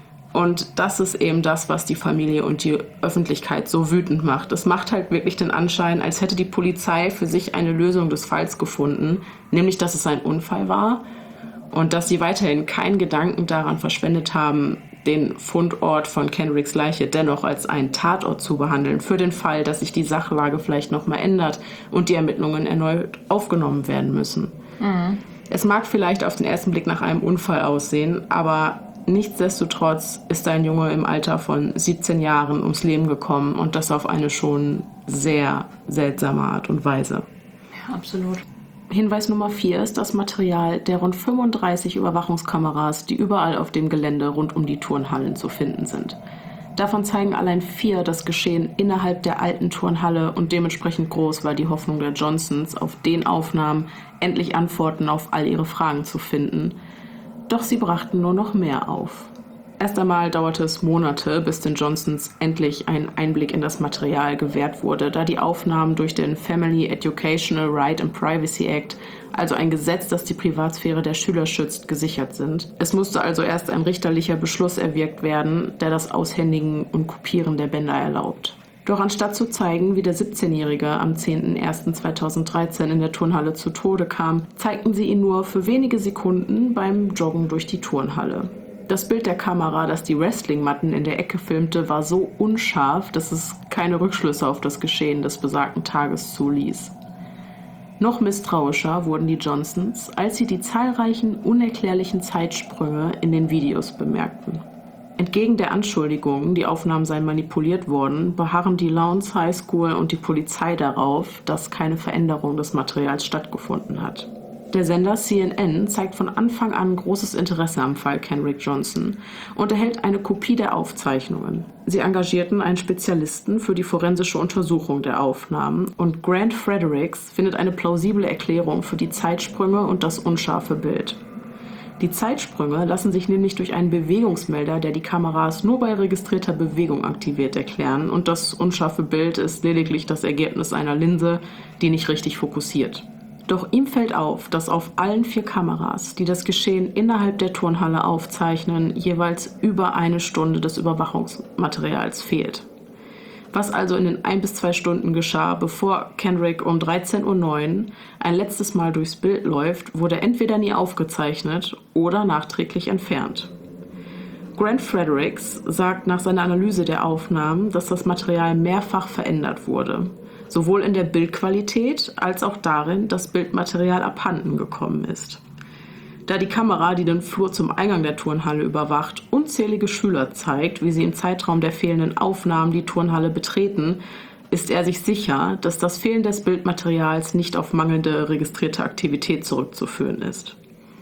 Und das ist eben das, was die Familie und die Öffentlichkeit so wütend macht. Es macht halt wirklich den Anschein, als hätte die Polizei für sich eine Lösung des Falls gefunden, nämlich, dass es ein Unfall war und dass sie weiterhin keinen Gedanken daran verschwendet haben, den Fundort von Kendricks Leiche dennoch als einen Tatort zu behandeln, für den Fall, dass sich die Sachlage vielleicht nochmal ändert und die Ermittlungen erneut aufgenommen werden müssen. Mhm. Es mag vielleicht auf den ersten Blick nach einem Unfall aussehen, aber nichtsdestotrotz ist ein Junge im Alter von siebzehn Jahren ums Leben gekommen und das auf eine schon sehr seltsame Art und Weise. Ja, absolut. Hinweis Nummer vier ist das Material der rund fünfunddreißig Überwachungskameras, die überall auf dem Gelände rund um die Turnhallen zu finden sind. Davon zeigen allein vier das Geschehen innerhalb der alten Turnhalle und dementsprechend groß war die Hoffnung der Johnsons, auf den Aufnahmen endlich Antworten auf all ihre Fragen zu finden. Doch sie brachten nur noch mehr auf. Erst einmal dauerte es Monate, bis den Johnsons endlich ein Einblick in das Material gewährt wurde, da die Aufnahmen durch den Family Educational Right and Privacy Act, also ein Gesetz, das die Privatsphäre der Schüler schützt, gesichert sind. Es musste also erst ein richterlicher Beschluss erwirkt werden, der das Aushändigen und Kopieren der Bänder erlaubt. Doch anstatt zu zeigen, wie der siebzehnjährige am zehnten ersten zweitausenddreizehn in der Turnhalle zu Tode kam, zeigten sie ihn nur für wenige Sekunden beim Joggen durch die Turnhalle. Das Bild der Kamera, das die Wrestlingmatten in der Ecke filmte, war so unscharf, dass es keine Rückschlüsse auf das Geschehen des besagten Tages zuließ. Noch misstrauischer wurden die Johnsons, als sie die zahlreichen unerklärlichen Zeitsprünge in den Videos bemerkten. Entgegen der Anschuldigungen, die Aufnahmen seien manipuliert worden, beharren die Lowndes High School und die Polizei darauf, dass keine Veränderung des Materials stattgefunden hat. Der Sender C N N zeigt von Anfang an großes Interesse am Fall Kendrick Johnson und erhält eine Kopie der Aufzeichnungen. Sie engagierten einen Spezialisten für die forensische Untersuchung der Aufnahmen und Grant Fredericks findet eine plausible Erklärung für die Zeitsprünge und das unscharfe Bild. Die Zeitsprünge lassen sich nämlich durch einen Bewegungsmelder, der die Kameras nur bei registrierter Bewegung aktiviert, erklären und das unscharfe Bild ist lediglich das Ergebnis einer Linse, die nicht richtig fokussiert. Doch ihm fällt auf, dass auf allen vier Kameras, die das Geschehen innerhalb der Turnhalle aufzeichnen, jeweils über eine Stunde des Überwachungsmaterials fehlt. Was also in den ein bis zwei Stunden geschah, bevor Kendrick um dreizehn Uhr neun ein letztes Mal durchs Bild läuft, wurde entweder nie aufgezeichnet oder nachträglich entfernt. Grant Fredericks sagt nach seiner Analyse der Aufnahmen, dass das Material mehrfach verändert wurde. Sowohl in der Bildqualität als auch darin, dass Bildmaterial abhanden gekommen ist. Da die Kamera, die den Flur zum Eingang der Turnhalle überwacht, unzählige Schüler zeigt, wie sie im Zeitraum der fehlenden Aufnahmen die Turnhalle betreten, ist er sich sicher, dass das Fehlen des Bildmaterials nicht auf mangelnde registrierte Aktivität zurückzuführen ist.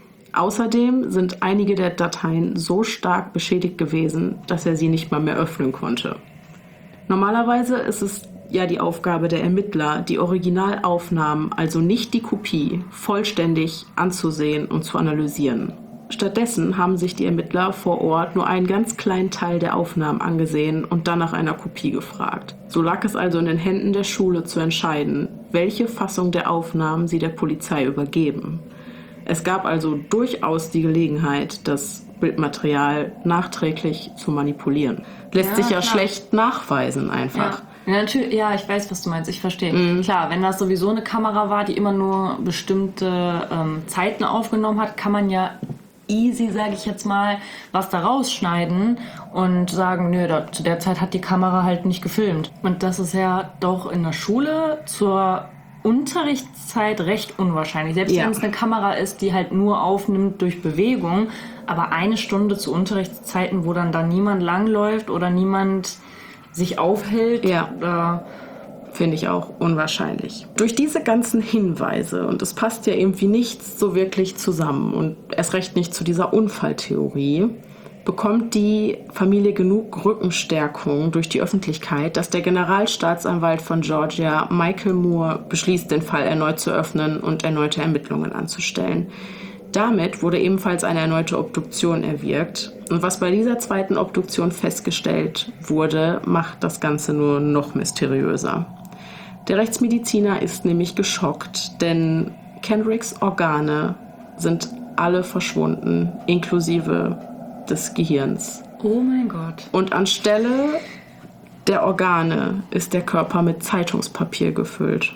Außerdem sind einige der Dateien so stark beschädigt gewesen, dass er sie nicht mal mehr öffnen konnte. Normalerweise ist es ja die Aufgabe der Ermittler, die Originalaufnahmen, also nicht die Kopie, vollständig anzusehen und zu analysieren. Stattdessen haben sich die Ermittler vor Ort nur einen ganz kleinen Teil der Aufnahmen angesehen und dann nach einer Kopie gefragt. So lag es also in den Händen der Schule zu entscheiden, welche Fassung der Aufnahmen sie der Polizei übergeben. Es gab also durchaus die Gelegenheit, das Bildmaterial nachträglich zu manipulieren. Lässt ja, sich ja klar. schlecht nachweisen einfach. Ja. Ja, natürlich, ja, ich weiß, was du meinst, ich verstehe. Mhm. Klar, wenn das sowieso eine Kamera war, die immer nur bestimmte ähm, Zeiten aufgenommen hat, kann man ja easy, sage ich jetzt mal, was da rausschneiden und sagen, nö, da, zu der Zeit hat die Kamera halt nicht gefilmt. Und das ist ja doch in der Schule zur Unterrichtszeit recht unwahrscheinlich. Selbst ja. wenn es eine Kamera ist, die halt nur aufnimmt durch Bewegung, aber eine Stunde zu Unterrichtszeiten, wo dann da niemand langläuft oder niemand sich aufhält. Ja, finde ich auch unwahrscheinlich. Durch diese ganzen Hinweise, und es passt ja irgendwie nichts so wirklich zusammen und erst recht nicht zu dieser Unfalltheorie, bekommt die Familie genug Rückenstärkung durch die Öffentlichkeit, dass der Generalstaatsanwalt von Georgia, Michael Moore, beschließt, den Fall erneut zu öffnen und erneute Ermittlungen anzustellen. Damit wurde ebenfalls eine erneute Obduktion erwirkt. Und was bei dieser zweiten Obduktion festgestellt wurde, macht das Ganze nur noch mysteriöser. Der Rechtsmediziner ist nämlich geschockt, denn Kendricks Organe sind alle verschwunden, inklusive des Gehirns. Oh mein Gott. Und anstelle der Organe ist der Körper mit Zeitungspapier gefüllt.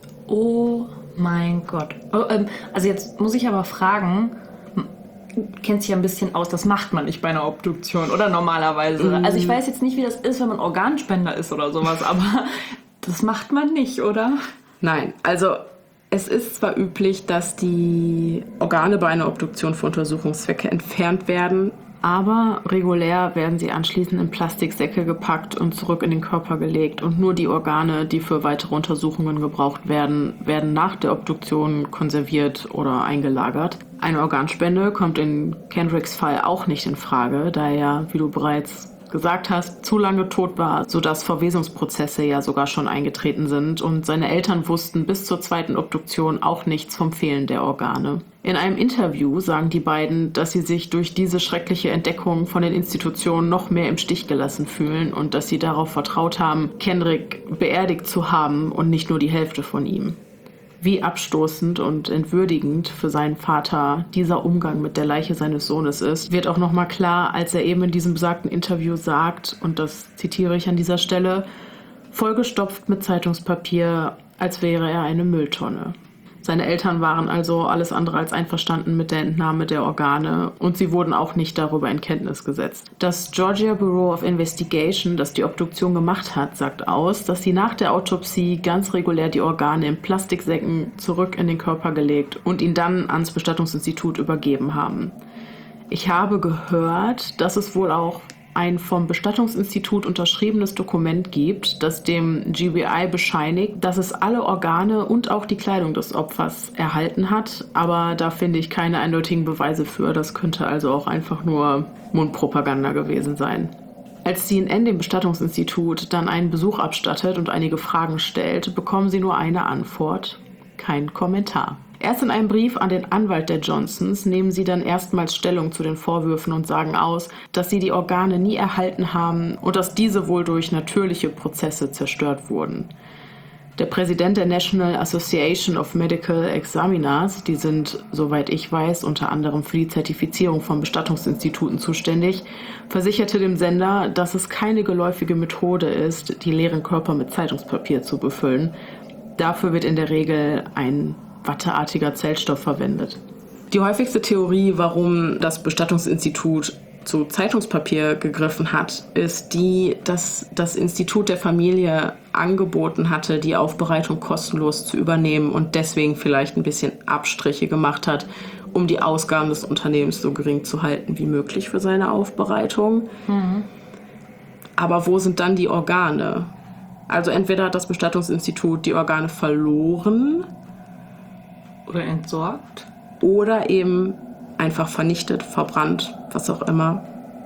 Oh mein Gott. Oh, ähm, also jetzt muss ich aber fragen, du kennst dich ja ein bisschen aus, das macht man nicht bei einer Obduktion, oder normalerweise? Mm. Also ich weiß jetzt nicht, wie das ist, wenn man Organspender ist oder sowas, aber das macht man nicht, oder? Nein, also es ist zwar üblich, dass die Organe bei einer Obduktion für Untersuchungszwecke entfernt werden, aber regulär werden sie anschließend in Plastiksäcke gepackt und zurück in den Körper gelegt. Und nur die Organe, die für weitere Untersuchungen gebraucht werden, werden nach der Obduktion konserviert oder eingelagert. Eine Organspende kommt in Kendricks Fall auch nicht in Frage, da er, wie du bereits gesagt hast, zu lange tot war, sodass Verwesungsprozesse ja sogar schon eingetreten sind und seine Eltern wussten bis zur zweiten Obduktion auch nichts vom Fehlen der Organe. In einem Interview sagen die beiden, dass sie sich durch diese schreckliche Entdeckung von den Institutionen noch mehr im Stich gelassen fühlen und dass sie darauf vertraut haben, Kendrick beerdigt zu haben und nicht nur die Hälfte von ihm. Wie abstoßend und entwürdigend für seinen Vater dieser Umgang mit der Leiche seines Sohnes ist, wird auch nochmal klar, als er eben in diesem besagten Interview sagt, und das zitiere ich an dieser Stelle, vollgestopft mit Zeitungspapier, als wäre er eine Mülltonne. Seine Eltern waren also alles andere als einverstanden mit der Entnahme der Organe und sie wurden auch nicht darüber in Kenntnis gesetzt. Das Georgia Bureau of Investigation, das die Obduktion gemacht hat, sagt aus, dass sie nach der Autopsie ganz regulär die Organe in Plastiksäcken zurück in den Körper gelegt und ihn dann ans Bestattungsinstitut übergeben haben. Ich habe gehört, dass es wohl auch ein vom Bestattungsinstitut unterschriebenes Dokument gibt, das dem G B I bescheinigt, dass es alle Organe und auch die Kleidung des Opfers erhalten hat. Aber da finde ich keine eindeutigen Beweise für. Das könnte also auch einfach nur Mundpropaganda gewesen sein. Als C N N dem Bestattungsinstitut dann einen Besuch abstattet und einige Fragen stellt, bekommen sie nur eine Antwort: kein Kommentar. Erst in einem Brief an den Anwalt der Johnsons nehmen sie dann erstmals Stellung zu den Vorwürfen und sagen aus, dass sie die Organe nie erhalten haben und dass diese wohl durch natürliche Prozesse zerstört wurden. Der Präsident der National Association of Medical Examiners, die sind, soweit ich weiß, unter anderem für die Zertifizierung von Bestattungsinstituten zuständig, versicherte dem Sender, dass es keine geläufige Methode ist, die leeren Körper mit Zeitungspapier zu befüllen. Dafür wird in der Regel ein watteartiger Zellstoff verwendet. Die häufigste Theorie, warum das Bestattungsinstitut zu Zeitungspapier gegriffen hat, ist die, dass das Institut der Familie angeboten hatte, die Aufbereitung kostenlos zu übernehmen und deswegen vielleicht ein bisschen Abstriche gemacht hat, um die Ausgaben des Unternehmens so gering zu halten wie möglich für seine Aufbereitung. Mhm. Aber wo sind dann die Organe? Also entweder hat das Bestattungsinstitut die Organe verloren oder entsorgt oder eben einfach vernichtet, verbrannt, was auch immer.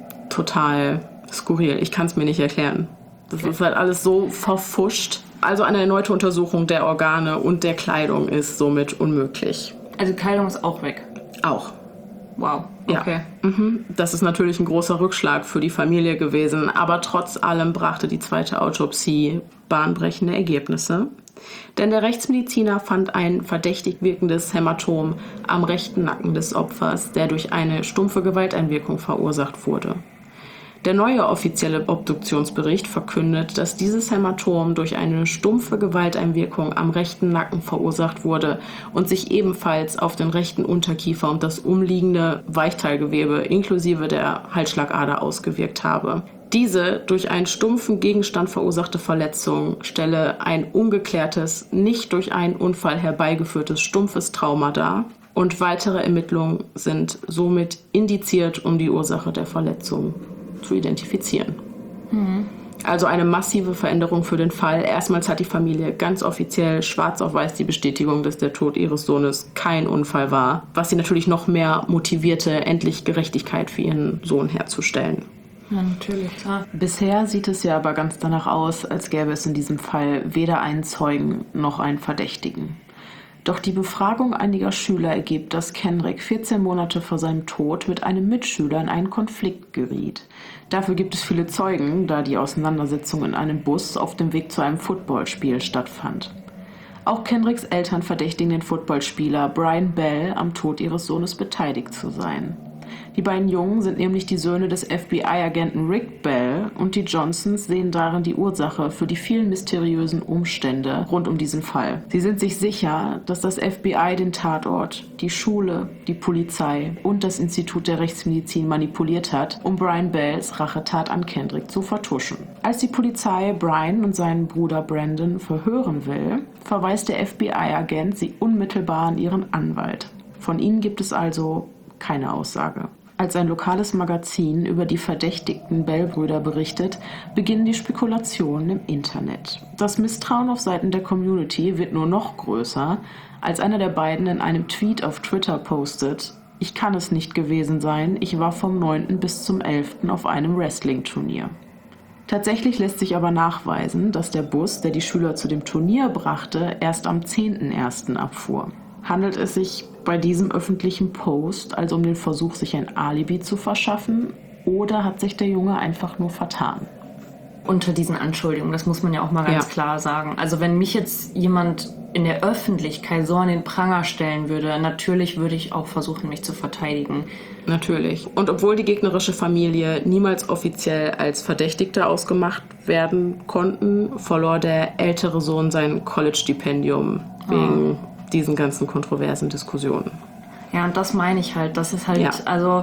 Total skurril. Ich kann es mir nicht erklären. Das okay. ist halt alles so verfuscht. Also eine erneute Untersuchung der Organe und der Kleidung ist somit unmöglich. Also Kleidung ist auch weg? Auch. Wow, okay. Ja. Mhm. Das ist natürlich ein großer Rückschlag für die Familie gewesen, aber trotz allem brachte die zweite Autopsie bahnbrechende Ergebnisse. Denn der Rechtsmediziner fand ein verdächtig wirkendes Hämatom am rechten Nacken des Opfers, der durch eine stumpfe Gewalteinwirkung verursacht wurde. Der neue offizielle Obduktionsbericht verkündet, dass dieses Hämatom durch eine stumpfe Gewalteinwirkung am rechten Nacken verursacht wurde und sich ebenfalls auf den rechten Unterkiefer und das umliegende Weichteilgewebe inklusive der Halsschlagader ausgewirkt habe. Diese durch einen stumpfen Gegenstand verursachte Verletzung stelle ein ungeklärtes, nicht durch einen Unfall herbeigeführtes stumpfes Trauma dar und weitere Ermittlungen sind somit indiziert, um die Ursache der Verletzung zu identifizieren. Mhm. Also eine massive Veränderung für den Fall. Erstmals hat die Familie ganz offiziell schwarz auf weiß die Bestätigung, dass der Tod ihres Sohnes kein Unfall war, was sie natürlich noch mehr motivierte, endlich Gerechtigkeit für ihren Sohn herzustellen. Ja, natürlich, klar. Bisher sieht es ja aber ganz danach aus, als gäbe es in diesem Fall weder einen Zeugen noch einen Verdächtigen. Doch die Befragung einiger Schüler ergibt, dass Kendrick vierzehn Monate vor seinem Tod mit einem Mitschüler in einen Konflikt geriet. Dafür gibt es viele Zeugen, da die Auseinandersetzung in einem Bus auf dem Weg zu einem Footballspiel stattfand. Auch Kendricks Eltern verdächtigen den Footballspieler Brian Bell, am Tod ihres Sohnes beteiligt zu sein. Die beiden Jungen sind nämlich die Söhne des F B I-Agenten Rick Bell und die Johnsons sehen darin die Ursache für die vielen mysteriösen Umstände rund um diesen Fall. Sie sind sich sicher, dass das F B I den Tatort, die Schule, die Polizei und das Institut der Rechtsmedizin manipuliert hat, um Brian Bells Rachetat an Kendrick zu vertuschen. Als die Polizei Brian und seinen Bruder Brandon verhören will, verweist der F B I-Agent sie unmittelbar an ihren Anwalt. Von ihnen gibt es also keine Aussage. Als ein lokales Magazin über die verdächtigten Bell-Brüder berichtet, beginnen die Spekulationen im Internet. Das Misstrauen auf Seiten der Community wird nur noch größer, als einer der beiden in einem Tweet auf Twitter postet: „Ich kann es nicht gewesen sein, ich war vom neunten bis zum elften auf einem Wrestling-Turnier." Tatsächlich lässt sich aber nachweisen, dass der Bus, der die Schüler zu dem Turnier brachte, erst am zehnten ersten abfuhr. Handelt es sich bei diesem öffentlichen Post also um den Versuch, sich ein Alibi zu verschaffen, oder hat sich der Junge einfach nur vertan? Unter diesen Anschuldigungen, das muss man ja auch mal ganz Ja. klar sagen. Also wenn mich jetzt jemand in der Öffentlichkeit so an den Pranger stellen würde, natürlich würde ich auch versuchen, mich zu verteidigen. Natürlich. Und obwohl die gegnerische Familie niemals offiziell als Verdächtigter ausgemacht werden konnten, verlor der ältere Sohn sein College-Stipendium wegen oh. diesen ganzen kontroversen Diskussionen. Ja, und das meine ich halt. Das ist halt, Ja. also,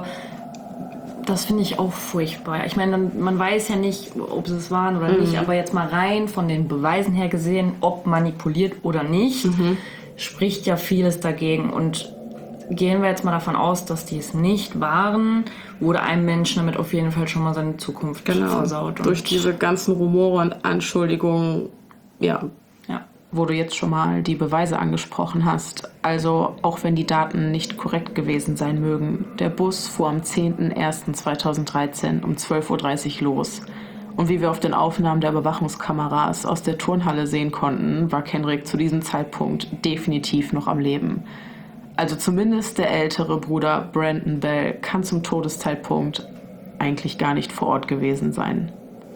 das finde ich auch furchtbar. Ich meine, man weiß ja nicht, ob sie es waren oder mhm. nicht, aber jetzt mal rein von den Beweisen her gesehen, ob manipuliert oder nicht, mhm. spricht ja vieles dagegen. Und gehen wir jetzt mal davon aus, dass die es nicht waren, wurde einem Menschen damit auf jeden Fall schon mal seine Zukunft genau. versaut. Und durch diese ganzen Rumore und Anschuldigungen, ja. ja. Wo du jetzt schon mal die Beweise angesprochen hast. Also auch wenn die Daten nicht korrekt gewesen sein mögen, der Bus fuhr am zehnten ersten zweitausenddreizehn um zwölf Uhr dreißig los. Und wie wir auf den Aufnahmen der Überwachungskameras aus der Turnhalle sehen konnten, war Kendrick zu diesem Zeitpunkt definitiv noch am Leben. Also zumindest der ältere Bruder Brandon Bell kann zum Todeszeitpunkt eigentlich gar nicht vor Ort gewesen sein.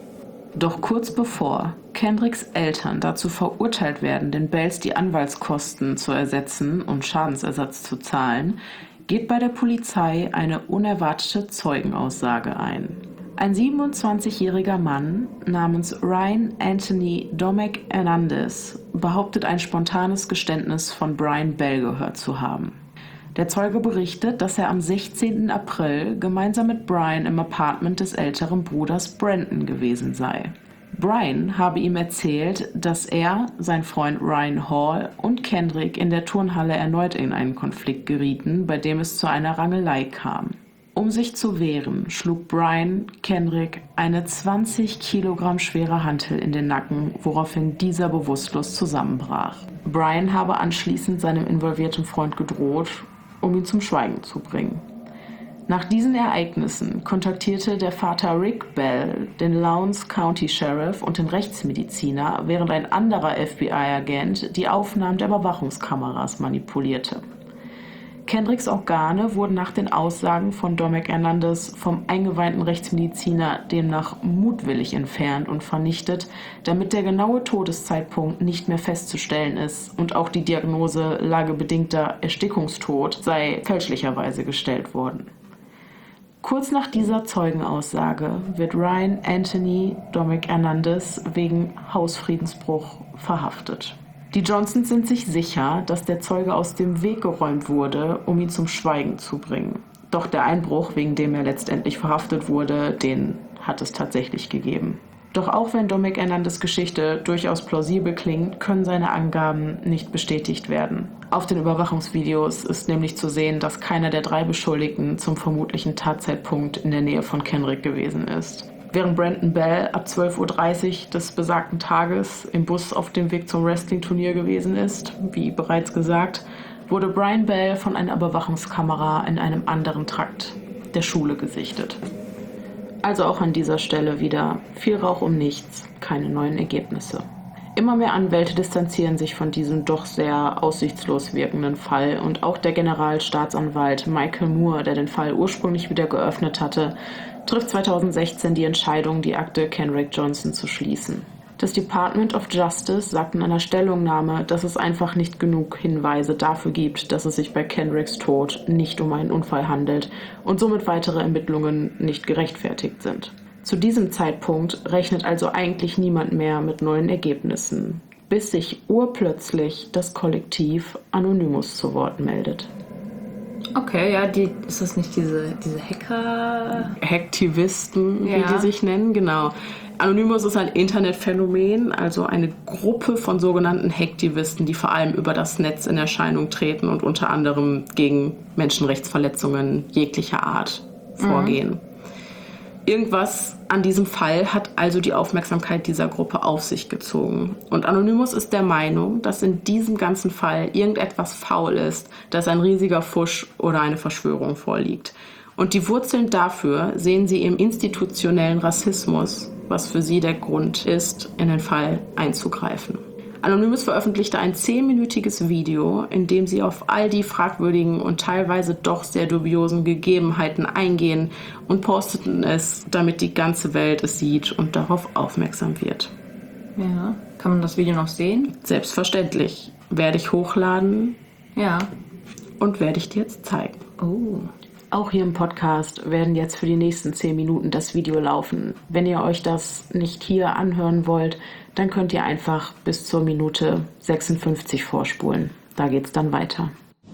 Doch kurz bevor Kendricks Eltern dazu verurteilt werden, den Bells die Anwaltskosten zu ersetzen und Schadensersatz zu zahlen, geht bei der Polizei eine unerwartete Zeugenaussage ein. Ein siebenundzwanzigjähriger Mann namens Ryan Anthony Domek Hernandez behauptet, ein spontanes Geständnis von Brian Bell gehört zu haben. Der Zeuge berichtet, dass er am sechzehnten April gemeinsam mit Brian im Apartment des älteren Bruders Brandon gewesen sei. Brian habe ihm erzählt, dass er, sein Freund Ryan Hall und Kendrick in der Turnhalle erneut in einen Konflikt gerieten, bei dem es zu einer Rangelei kam. Um sich zu wehren, schlug Brian Kendrick eine zwanzig Kilogramm schwere Hantel in den Nacken, woraufhin dieser bewusstlos zusammenbrach. Brian habe anschließend seinem involvierten Freund gedroht, um ihn zum Schweigen zu bringen. Nach diesen Ereignissen kontaktierte der Vater Rick Bell den Lowndes County Sheriff und den Rechtsmediziner, während ein anderer F B I-Agent die Aufnahmen der Überwachungskameras manipulierte. Kendricks Organe wurden nach den Aussagen von Domek Hernandez vom eingeweihten Rechtsmediziner demnach mutwillig entfernt und vernichtet, damit der genaue Todeszeitpunkt nicht mehr festzustellen ist und auch die Diagnose lagebedingter Erstickungstod sei fälschlicherweise gestellt worden. Kurz nach dieser Zeugenaussage wird Ryan Anthony Domek Hernandez wegen Hausfriedensbruch verhaftet. Die Johnsons sind sich sicher, dass der Zeuge aus dem Weg geräumt wurde, um ihn zum Schweigen zu bringen. Doch der Einbruch, wegen dem er letztendlich verhaftet wurde, den hat es tatsächlich gegeben. Doch auch wenn Domek Hernandez' Geschichte durchaus plausibel klingt, können seine Angaben nicht bestätigt werden. Auf den Überwachungsvideos ist nämlich zu sehen, dass keiner der drei Beschuldigten zum vermutlichen Tatzeitpunkt in der Nähe von Kendrick gewesen ist. Während Brandon Bell ab zwölf Uhr dreißig des besagten Tages im Bus auf dem Weg zum Wrestling-Turnier gewesen ist, wie bereits gesagt, wurde Brian Bell von einer Überwachungskamera in einem anderen Trakt der Schule gesichtet. Also auch an dieser Stelle wieder viel Rauch um nichts, keine neuen Ergebnisse. Immer mehr Anwälte distanzieren sich von diesem doch sehr aussichtslos wirkenden Fall und auch der Generalstaatsanwalt Michael Moore, der den Fall ursprünglich wieder geöffnet hatte, trifft zweitausendsechzehn die Entscheidung, die Akte Kenrick Johnson zu schließen. Das Department of Justice sagt in einer Stellungnahme, dass es einfach nicht genug Hinweise dafür gibt, dass es sich bei Kenricks Tod nicht um einen Unfall handelt und somit weitere Ermittlungen nicht gerechtfertigt sind. Zu diesem Zeitpunkt rechnet also eigentlich niemand mehr mit neuen Ergebnissen, bis sich urplötzlich das Kollektiv Anonymous zu Wort meldet. Okay, ja, die, ist das nicht diese, diese Hacker? Hacktivisten, wie Ja. die sich nennen, genau. Anonymous ist ein Internetphänomen, also eine Gruppe von sogenannten Hacktivisten, die vor allem über das Netz in Erscheinung treten und unter anderem gegen Menschenrechtsverletzungen jeglicher Art vorgehen. Mhm. Irgendwas an diesem Fall hat also die Aufmerksamkeit dieser Gruppe auf sich gezogen. Und Anonymous ist der Meinung, dass in diesem ganzen Fall irgendetwas faul ist, dass ein riesiger Pfusch oder eine Verschwörung vorliegt. Und die Wurzeln dafür sehen sie im institutionellen Rassismus, was für sie der Grund ist, in den Fall einzugreifen. Anonymous veröffentlichte ein zehnminütiges Video, in dem sie auf all die fragwürdigen und teilweise doch sehr dubiosen Gegebenheiten eingehen und posteten es, damit die ganze Welt es sieht und darauf aufmerksam wird. Ja. Kann man das Video noch sehen? Selbstverständlich. Werde ich hochladen. Ja. Und werde ich dir jetzt zeigen. Oh. Auch hier im Podcast werden jetzt für die nächsten zehn Minuten das Video laufen. Wenn ihr euch das nicht hier anhören wollt, dann könnt ihr einfach bis zur Minute sechsundfünfzig vorspulen. Da geht's dann weiter.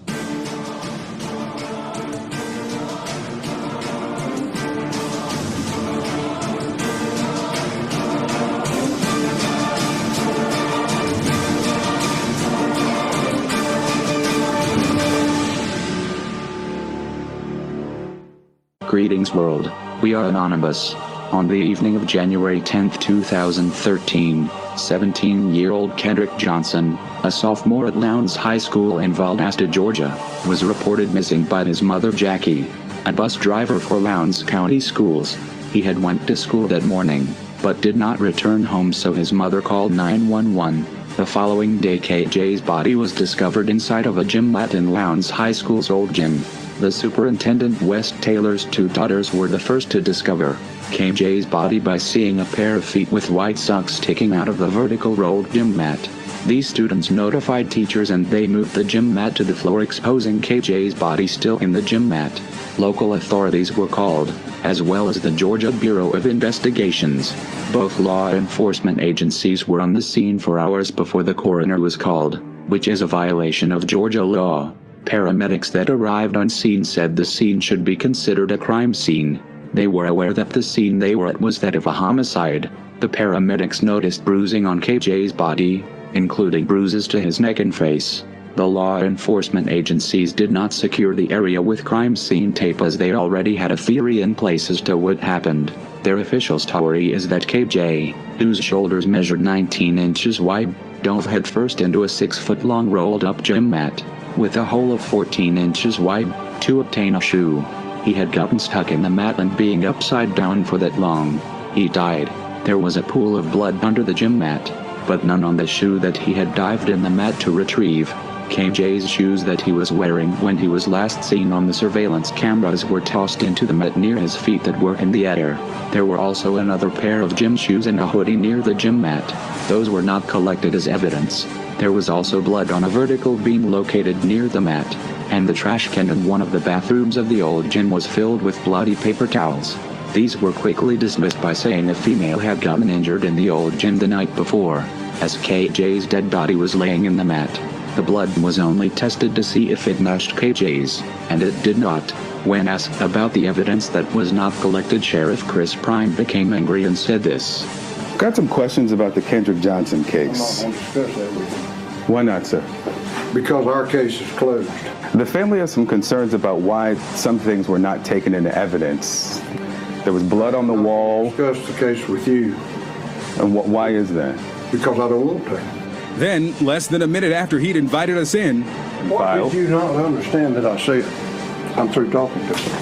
Greetings world, we are Anonymous. On the evening of January tenth, two thousand thirteen, seventeen-year-old Kendrick Johnson, a sophomore at Lowndes High School in Valdosta, Georgia, was reported missing by his mother Jackie, a bus driver for Lowndes County Schools. He had went to school that morning, but did not return home, so his mother called nine one one. The following day, K J's body was discovered inside of a gym mat in Lowndes High School's old gym. The superintendent West Taylor's two daughters were the first to discover K J's body by seeing a pair of feet with white socks sticking out of the vertical rolled gym mat. These students notified teachers and they moved the gym mat to the floor, exposing K J's body still in the gym mat. Local authorities were called, as well as the Georgia Bureau of Investigations. Both law enforcement agencies were on the scene for hours before the coroner was called, which is a violation of Georgia law. Paramedics that arrived on scene said the scene should be considered a crime scene. They were aware that the scene they were at was that of a homicide. The paramedics noticed bruising on K J's body, including bruises to his neck and face. The law enforcement agencies did not secure the area with crime scene tape as they already had a theory in place as to what happened. Their official story is that K J, whose shoulders measured nineteen inches wide, dove headfirst into a six-foot-long rolled-up gym mat, with a hole of fourteen inches wide, to obtain a shoe. He had gotten stuck in the mat, and being upside down for that long, he died. There was a pool of blood under the gym mat, but none on the shoe that he had dived in the mat to retrieve. K J's shoes that he was wearing when he was last seen on the surveillance cameras were tossed into the mat near his feet that were in the air. There were also another pair of gym shoes and a hoodie near the gym mat. Those were not collected as evidence. There was also blood on a vertical beam located near the mat, and the trash can in one of the bathrooms of the old gym was filled with bloody paper towels. These were quickly dismissed by saying a female had gotten injured in the old gym the night before, as K J's dead body was laying in the mat. The blood was only tested to see if it matched K J's, and it did not. When asked about the evidence that was not collected, Sheriff Chris Prime became angry and said this. Got some questions about the Kendrick Johnson case. I'm not going to discuss that with you. Why not, sir? Because our case is closed. The family has some concerns about why some things were not taken into evidence. There was blood on the wall. Discuss the case with you. And wh- why is that? Because I don't want to. Then, less than a minute after he'd invited us in, What File. did you not understand that I said? I'm through talking to you.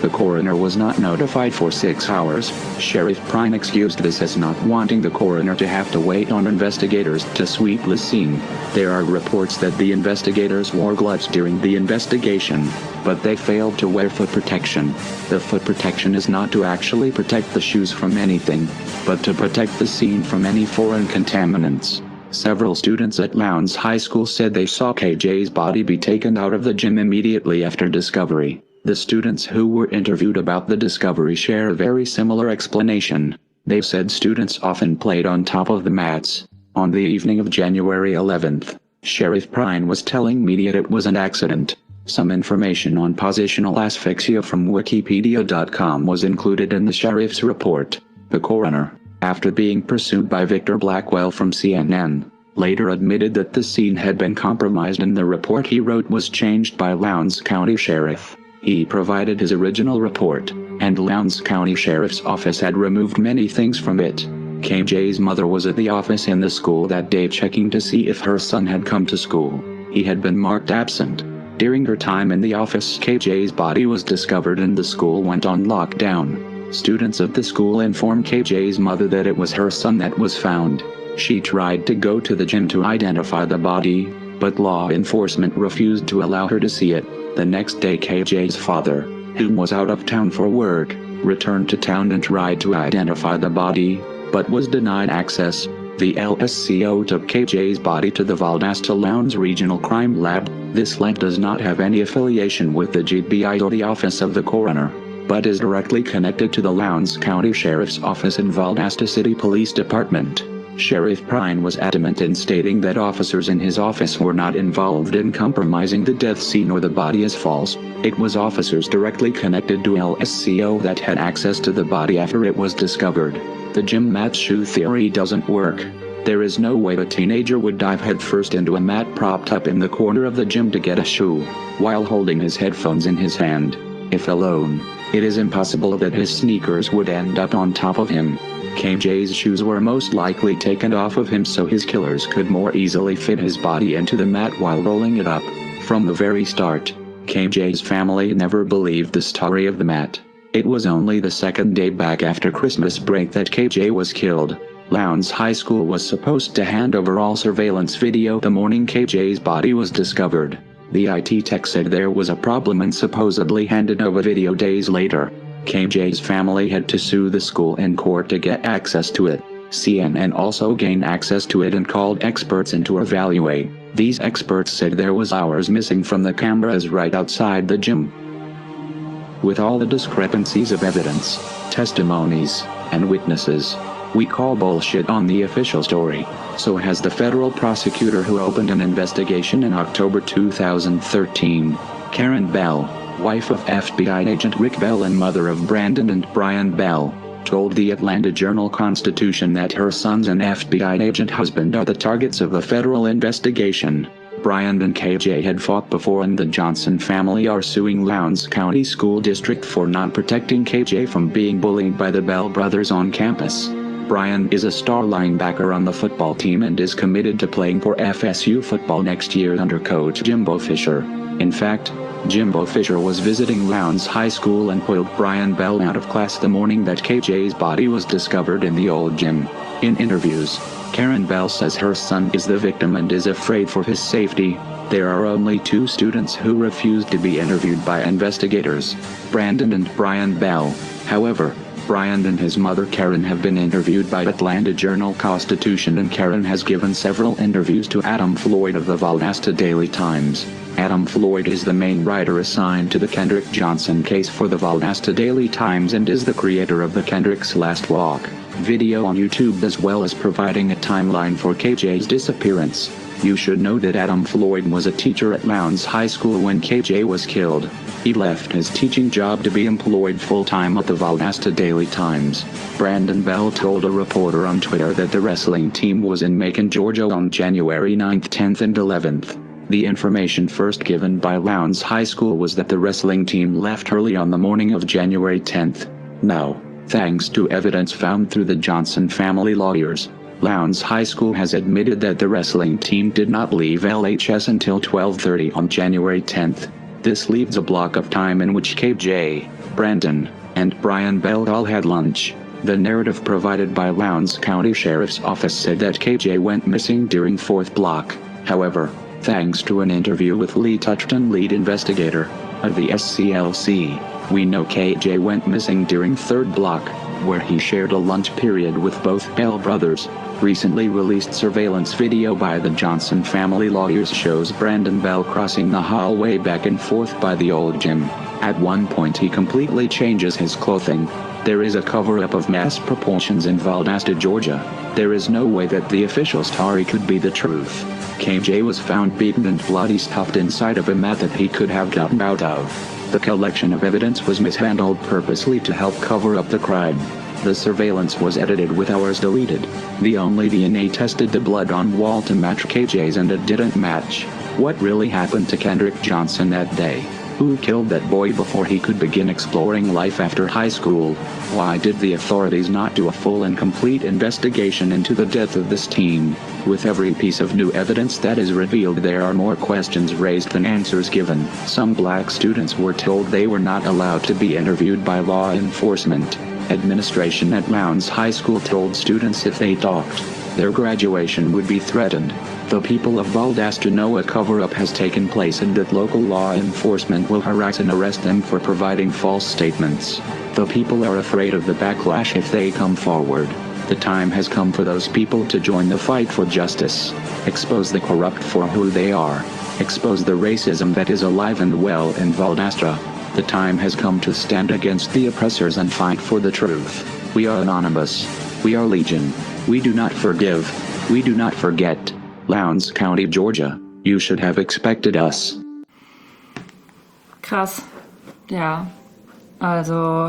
The coroner was not notified for six hours. Sheriff Prine excused this as not wanting the coroner to have to wait on investigators to sweep the scene. There are reports that the investigators wore gloves during the investigation, but they failed to wear foot protection. The foot protection is not to actually protect the shoes from anything, but to protect the scene from any foreign contaminants. Several students at Lowndes High School said they saw K J's body be taken out of the gym immediately after discovery. The students who were interviewed about the discovery share a very similar explanation. They said students often played on top of the mats. On the evening of January eleventh, Sheriff Prine was telling media it was an accident. Some information on positional asphyxia from Wikipedia dot com was included in the sheriff's report. The coroner, after being pursued by Victor Blackwell from C N N, later admitted that the scene had been compromised and the report he wrote was changed by Lowndes County Sheriff. He provided his original report, and Lowndes County Sheriff's Office had removed many things from it. K J's mother was at the office in the school that day checking to see if her son had come to school. He had been marked absent. During her time in the office, K J's body was discovered and the school went on lockdown. Students of the school informed K J's mother that it was her son that was found. She tried to go to the gym to identify the body, but law enforcement refused to allow her to see it. The next day, K J's father, who was out of town for work, returned to town and tried to identify the body, but was denied access. The L S C O took K J's body to the Valdosta Lowndes Regional Crime Lab. This lab does not have any affiliation with the G B I or the Office of the Coroner, but is directly connected to the Lowndes County Sheriff's Office and Valdosta City Police Department. Sheriff Prine was adamant in stating that officers in his office were not involved in compromising the death scene or the body as false. It was officers directly connected to L S C O that had access to the body after it was discovered. The gym mat shoe theory doesn't work. There is no way a teenager would dive headfirst into a mat propped up in the corner of the gym to get a shoe, while holding his headphones in his hand. If alone, it is impossible that his sneakers would end up on top of him. K J's shoes were most likely taken off of him so his killers could more easily fit his body into the mat while rolling it up. From the very start, K J's family never believed the story of the mat. It was only the second day back after Christmas break that K J was killed. Lowndes High School was supposed to hand over all surveillance video the morning K J's body was discovered. The I T tech said there was a problem and supposedly handed over video days later. K J's family had to sue the school in court to get access to it. C N N also gained access to it and called experts in to evaluate. These experts said there was hours missing from the cameras right outside the gym. With all the discrepancies of evidence, testimonies, and witnesses, we call bullshit on the official story. So has the federal prosecutor who opened an investigation in October two thousand thirteen. Karen Bell, wife of F B I agent Rick Bell and mother of Brandon and Brian Bell, told the Atlanta Journal-Constitution that her sons and F B I agent husband are the targets of a federal investigation. Brian and K J had fought before and the Johnson family are suing Lowndes County School District for not protecting K J from being bullied by the Bell brothers on campus. Brian is a star linebacker on the football team and is committed to playing for F S U football next year under coach Jimbo Fisher. In fact, Jimbo Fisher was visiting Lowndes High School and pulled Brian Bell out of class the morning that K J's body was discovered in the old gym. In interviews, Karen Bell says her son is the victim and is afraid for his safety. There are only two students who refused to be interviewed by investigators, Brandon and Brian Bell. However, Brian and his mother Karen have been interviewed by Atlanta Journal-Constitution, and Karen has given several interviews to Adam Floyd of the Valdosta Daily Times. Adam Floyd is the main writer assigned to the Kendrick Johnson case for the Valdosta Daily Times and is the creator of the Kendrick's Last Walk video on YouTube, as well as providing a timeline for K J's disappearance. You should know that Adam Floyd was a teacher at Lowndes High School when K J was killed. He left his teaching job to be employed full-time at the Valdosta Daily Times. Brandon Bell told a reporter on Twitter that the wrestling team was in Macon, Georgia on January ninth, tenth, and eleventh. The information first given by Lowndes High School was that the wrestling team left early on the morning of January tenth. Now, thanks to evidence found through the Johnson family lawyers, Lowndes High School has admitted that the wrestling team did not leave L H S until twelve thirty on January tenth. This leaves a block of time in which K J, Brandon and Brian Bell all had lunch. The narrative provided by Lowndes County Sheriff's Office said that K J went missing during fourth block. However, thanks to an interview with Lee Touchton, lead investigator of the S C L C, we know K J went missing during third block, where he shared a lunch period with both Bell brothers. Recently released surveillance video by the Johnson family lawyers shows Brandon Bell crossing the hallway back and forth by the old gym. At one point he completely changes his clothing. There is a cover-up of mass proportions in Valdosta, Georgia. There is no way that the official story could be the truth. K J was found beaten and bloody, stuffed inside of a mat that he could have gotten out of. The collection of evidence was mishandled purposely to help cover up the crime. The surveillance was edited with hours deleted. The only D N A tested the blood on wall to match K J's and it didn't match. What really happened to Kendrick Johnson that day? Who killed that boy before he could begin exploring life after high school? Why did the authorities not do a full and complete investigation into the death of this teen? With every piece of new evidence that is revealed, there are more questions raised than answers given. Some black students were told they were not allowed to be interviewed by law enforcement. Administration at Lowndes High School told students if they talked, their graduation would be threatened. The people of Valdosta know a cover-up has taken place and that local law enforcement will harass and arrest them for providing false statements. The people are afraid of the backlash if they come forward. The time has come for those people to join the fight for justice. Expose the corrupt for who they are. Expose the racism that is alive and well in Valdosta. The time has come to stand against the oppressors and fight for the truth. We are anonymous. We are legion. We do not forgive. We do not forget. Lowndes County, Georgia. You should have expected us. Krass. Ja. Also,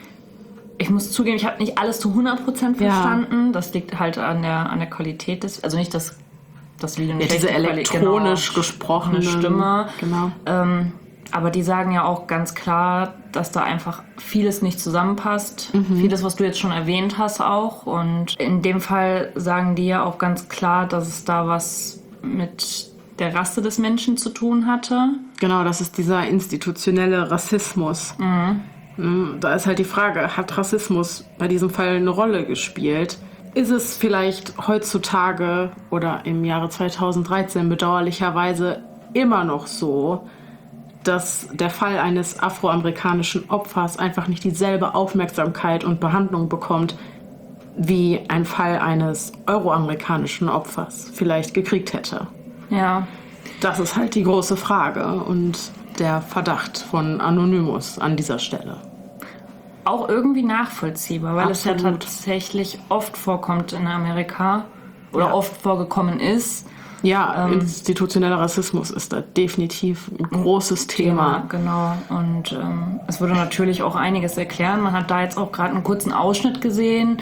ich muss zugeben, ich habe nicht alles zu hundert Prozent verstanden. Ja. Das liegt halt an der, an der Qualität des, also nicht das, das Lied und ja, diese elektronisch genau, gesprochene Stimme. Genau. Ähm, aber die sagen ja auch ganz klar, dass da einfach vieles nicht zusammenpasst. Mhm. Vieles, was du jetzt schon erwähnt hast auch. Und in dem Fall sagen die ja auch ganz klar, dass es da was mit der Rasse des Menschen zu tun hatte. Genau, das ist dieser institutionelle Rassismus. Mhm. Da ist halt die Frage, hat Rassismus bei diesem Fall eine Rolle gespielt? Ist es vielleicht heutzutage oder im Jahre zweitausenddreizehn bedauerlicherweise immer noch so, dass der Fall eines afroamerikanischen Opfers einfach nicht dieselbe Aufmerksamkeit und Behandlung bekommt, wie ein Fall eines euroamerikanischen Opfers vielleicht gekriegt hätte? Ja. Das ist halt die große Frage und der Verdacht von Anonymous an dieser Stelle. Auch irgendwie nachvollziehbar, weil Absolut. es ja tatsächlich oft vorkommt in Amerika oder ja. oft vorgekommen ist. Ja, ähm, institutioneller Rassismus ist da definitiv ein großes Thema. Thema genau. Und ähm, es würde natürlich auch einiges erklären. Man hat da jetzt auch gerade einen kurzen Ausschnitt gesehen,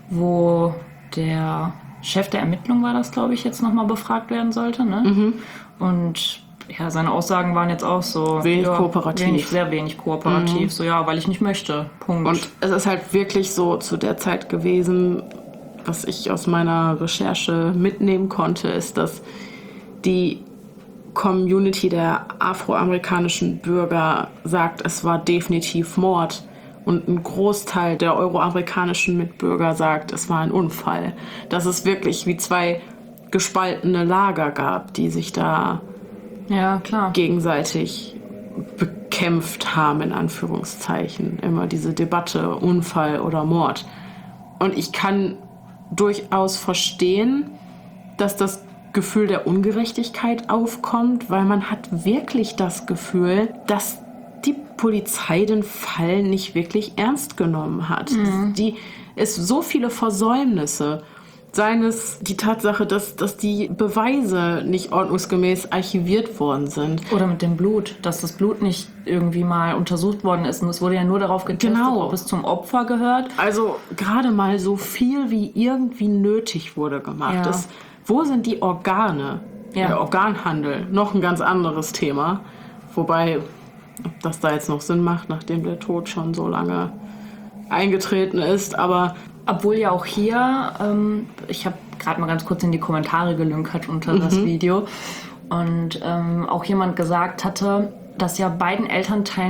wo der Chef der Ermittlung war das, glaube ich, jetzt nochmal befragt werden sollte. Ne? Mhm. Und ja, seine Aussagen waren jetzt auch so wenig ja, kooperativ. Wenig, sehr wenig kooperativ. Mhm. So, ja, weil ich nicht möchte. Punkt. Und es ist halt wirklich so zu der Zeit gewesen, was ich aus meiner Recherche mitnehmen konnte, ist, dass die Community der afroamerikanischen Bürger sagt, es war definitiv Mord. Und ein Großteil der euroamerikanischen Mitbürger sagt, es war ein Unfall. Dass es wirklich wie zwei gespaltene Lager gab, die sich da ja, klar. gegenseitig bekämpft haben, in Anführungszeichen. Immer diese Debatte, Unfall oder Mord. Und ich kann durchaus verstehen, dass das Gefühl der Ungerechtigkeit aufkommt, weil man hat wirklich das Gefühl, dass die Polizei den Fall nicht wirklich ernst genommen hat. Mhm. Die, es so viele Versäumnisse, seien es die Tatsache, dass, dass die Beweise nicht ordnungsgemäß archiviert worden sind. Oder mit dem Blut, dass das Blut nicht irgendwie mal untersucht worden ist. Und es wurde ja nur darauf getestet, genau. ob es zum Opfer gehört. Also gerade mal so viel, wie irgendwie nötig wurde gemacht. Ja. Das, wo sind die Organe? Ja. Der Organhandel, noch ein ganz anderes Thema. Wobei, ob das da jetzt noch Sinn macht, nachdem der Tod schon so lange eingetreten ist. Aber obwohl ja auch hier, ähm, ich habe gerade mal ganz kurz in die Kommentare gelünkert unter mhm. das Video und ähm, auch jemand gesagt hatte, dass ja beiden Elternteilen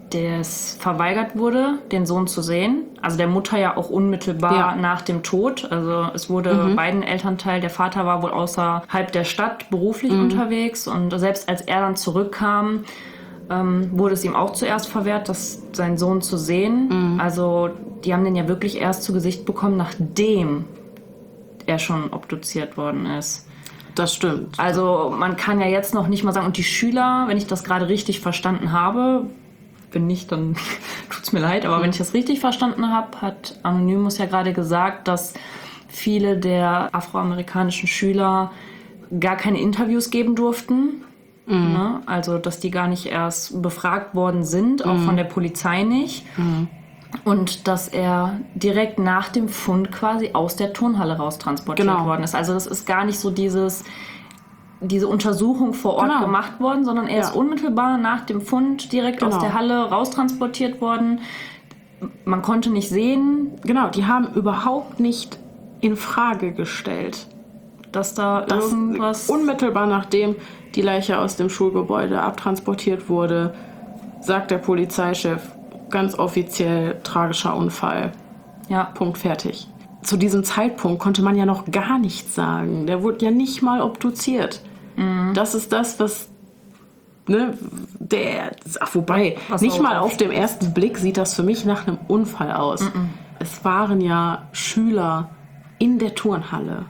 des verweigert wurde, den Sohn zu sehen. Also der Mutter ja auch unmittelbar Ja. nach dem Tod. Also es wurde Mhm. beiden Elternteil, der Vater war wohl außerhalb der Stadt beruflich Mhm. unterwegs. Und selbst als er dann zurückkam, ähm, wurde es ihm auch zuerst verwehrt, das, seinen Sohn zu sehen. Mhm. Also die haben den ja wirklich erst zu Gesicht bekommen, nachdem er schon obduziert worden ist. Das stimmt. Also man kann ja jetzt noch nicht mal sagen, und die Schüler, wenn ich das gerade richtig verstanden habe, wenn nicht, dann tut's mir leid, aber wenn ich das richtig verstanden habe, hat Anonymous ja gerade gesagt, dass viele der afroamerikanischen Schüler gar keine Interviews geben durften. Mhm. Ne? Also dass die gar nicht erst befragt worden sind, auch Mhm. von der Polizei nicht. Mhm. Und dass er direkt nach dem Fund quasi aus der Turnhalle raustransportiert Genau. worden ist. Also das ist gar nicht so dieses, diese Untersuchung vor Ort Genau. gemacht worden, sondern er Ja. ist unmittelbar nach dem Fund direkt Genau. aus der Halle raustransportiert worden. Man konnte nicht sehen, Genau, die haben überhaupt nicht in Frage gestellt, dass da dass irgendwas... unmittelbar nachdem die Leiche aus dem Schulgebäude abtransportiert wurde, sagt der Polizeichef ganz offiziell tragischer Unfall. Ja. Punkt, fertig. Zu diesem Zeitpunkt konnte man ja noch gar nichts sagen. Der wurde ja nicht mal obduziert. Mhm. Das ist das, was... Ne, der, ach, wobei, Was nicht auch mal auf- auf dem ersten Blick sieht das für mich nach einem Unfall aus. Mhm. Es waren ja Schüler in der Turnhalle.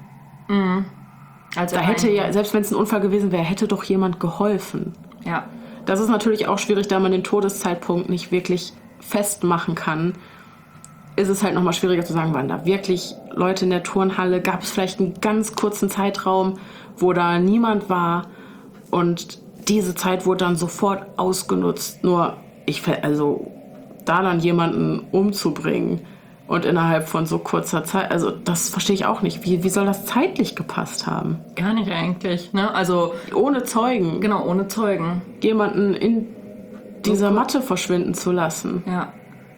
Als Da er hätte rein- ja, selbst wenn es ein Unfall gewesen wäre, hätte doch jemand geholfen. Ja. Das ist natürlich auch schwierig, da man den Todeszeitpunkt nicht wirklich festmachen kann. Ist es halt nochmal schwieriger zu sagen, waren da wirklich Leute in der Turnhalle? Gab es vielleicht einen ganz kurzen Zeitraum, wo da niemand war? Und diese Zeit wurde dann sofort ausgenutzt. Nur, ich, ver- also, da dann jemanden umzubringen und innerhalb von so kurzer Zeit, also das verstehe ich auch nicht. Wie, wie soll das zeitlich gepasst haben? Gar nicht eigentlich, ne? Also, Ohne Zeugen genau, ohne Zeugen. jemanden in dieser Matte verschwinden zu lassen. Ja.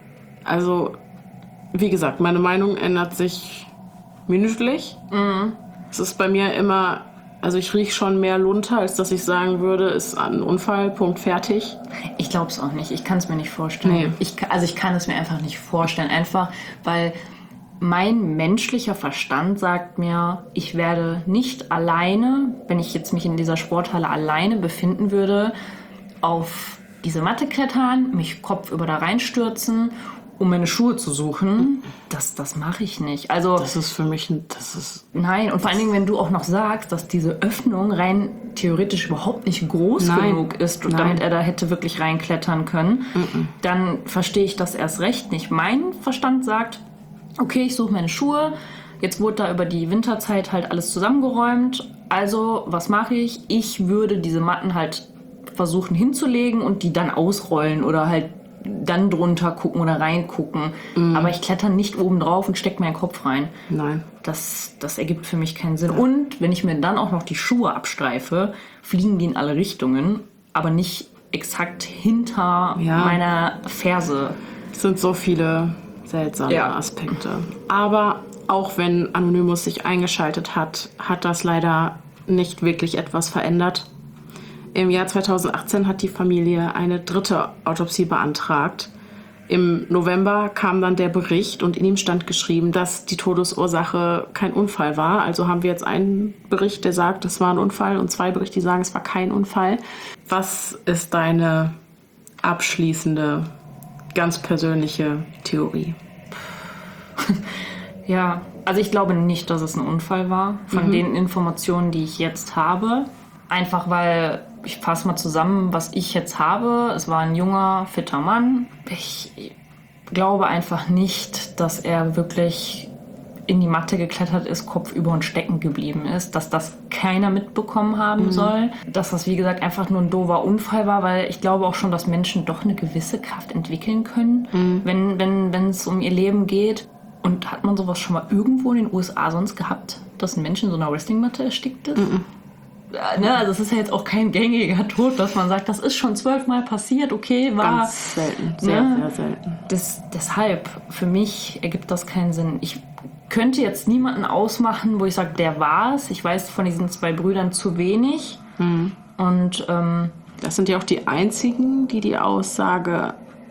Also, wie gesagt, meine Meinung ändert sich minütlich. Mhm. Es ist bei mir immer, also ich rieche schon mehr Lunte, als dass ich sagen würde, ist ein Unfall, Punkt, fertig. Ich glaube es auch nicht. Ich kann es mir nicht vorstellen. Nee. Ich, ka- also ich kann es mir einfach nicht vorstellen. Einfach, weil mein menschlicher Verstand sagt mir, ich werde nicht alleine, wenn ich jetzt mich in dieser Sporthalle alleine befinden würde, auf diese Matte klettern, mich kopfüber da reinstürzen, um meine Schuhe zu suchen. Das, das mache ich nicht. Also Das ist für mich, ein, das ist, nein, und vor allen Dingen, wenn du auch noch sagst, dass diese Öffnung rein theoretisch überhaupt nicht groß Nein. genug ist, Nein. damit er da hätte wirklich reinklettern können, dann verstehe ich das erst recht nicht. Mein Verstand sagt, okay, ich suche meine Schuhe, jetzt wurde da über die Winterzeit halt alles zusammengeräumt, also was mache ich? Ich würde diese Matten halt versuchen hinzulegen und die dann ausrollen oder halt dann drunter gucken oder reingucken. Aber ich kletter nicht oben drauf und stecke meinen Kopf rein. nein. Das, das ergibt für mich keinen Sinn. Und wenn ich mir dann auch noch die Schuhe abstreife, fliegen die in alle Richtungen, aber nicht exakt hinter Ja. meiner Ferse. Es sind so viele seltsame Ja. Aspekte. Aber auch wenn Anonymous sich eingeschaltet hat, hat das leider nicht wirklich etwas verändert. Im Jahr zweitausendachtzehn hat die Familie eine dritte Autopsie beantragt. Im November kam dann der Bericht und in ihm stand geschrieben, dass die Todesursache kein Unfall war. Also haben wir jetzt einen Bericht, der sagt, es war ein Unfall, und zwei Berichte, die sagen, es war kein Unfall. Was ist deine abschließende, ganz persönliche Theorie? Ja, also ich glaube nicht, dass es ein Unfall war, von Mhm. den Informationen, die ich jetzt habe. Einfach weil, ich fasse mal zusammen, was ich jetzt habe. Es war ein junger, fitter Mann. Ich glaube einfach nicht, dass er wirklich in die Matte geklettert ist, kopfüber und stecken geblieben ist, dass das keiner mitbekommen haben Mhm. soll, dass das, wie gesagt, einfach nur ein doofer Unfall war, weil ich glaube auch schon, dass Menschen doch eine gewisse Kraft entwickeln können, Mhm. wenn, wenn, wenn es um ihr Leben geht. Und hat man sowas schon mal irgendwo in den U S A sonst gehabt, dass ein Mensch in so einer Wrestlingmatte erstickt ist? Mhm. Ja, ne, also es ist ja jetzt auch kein gängiger Tod, dass man sagt, das ist schon zwölfmal passiert, okay, war... Ganz selten, sehr, ne? sehr selten. Das, deshalb, für mich ergibt das keinen Sinn. Ich könnte jetzt niemanden ausmachen, wo ich sage, der war es. Ich weiß von diesen zwei Brüdern zu wenig. Mhm. Und ähm, Das sind ja auch die einzigen, die die Aussage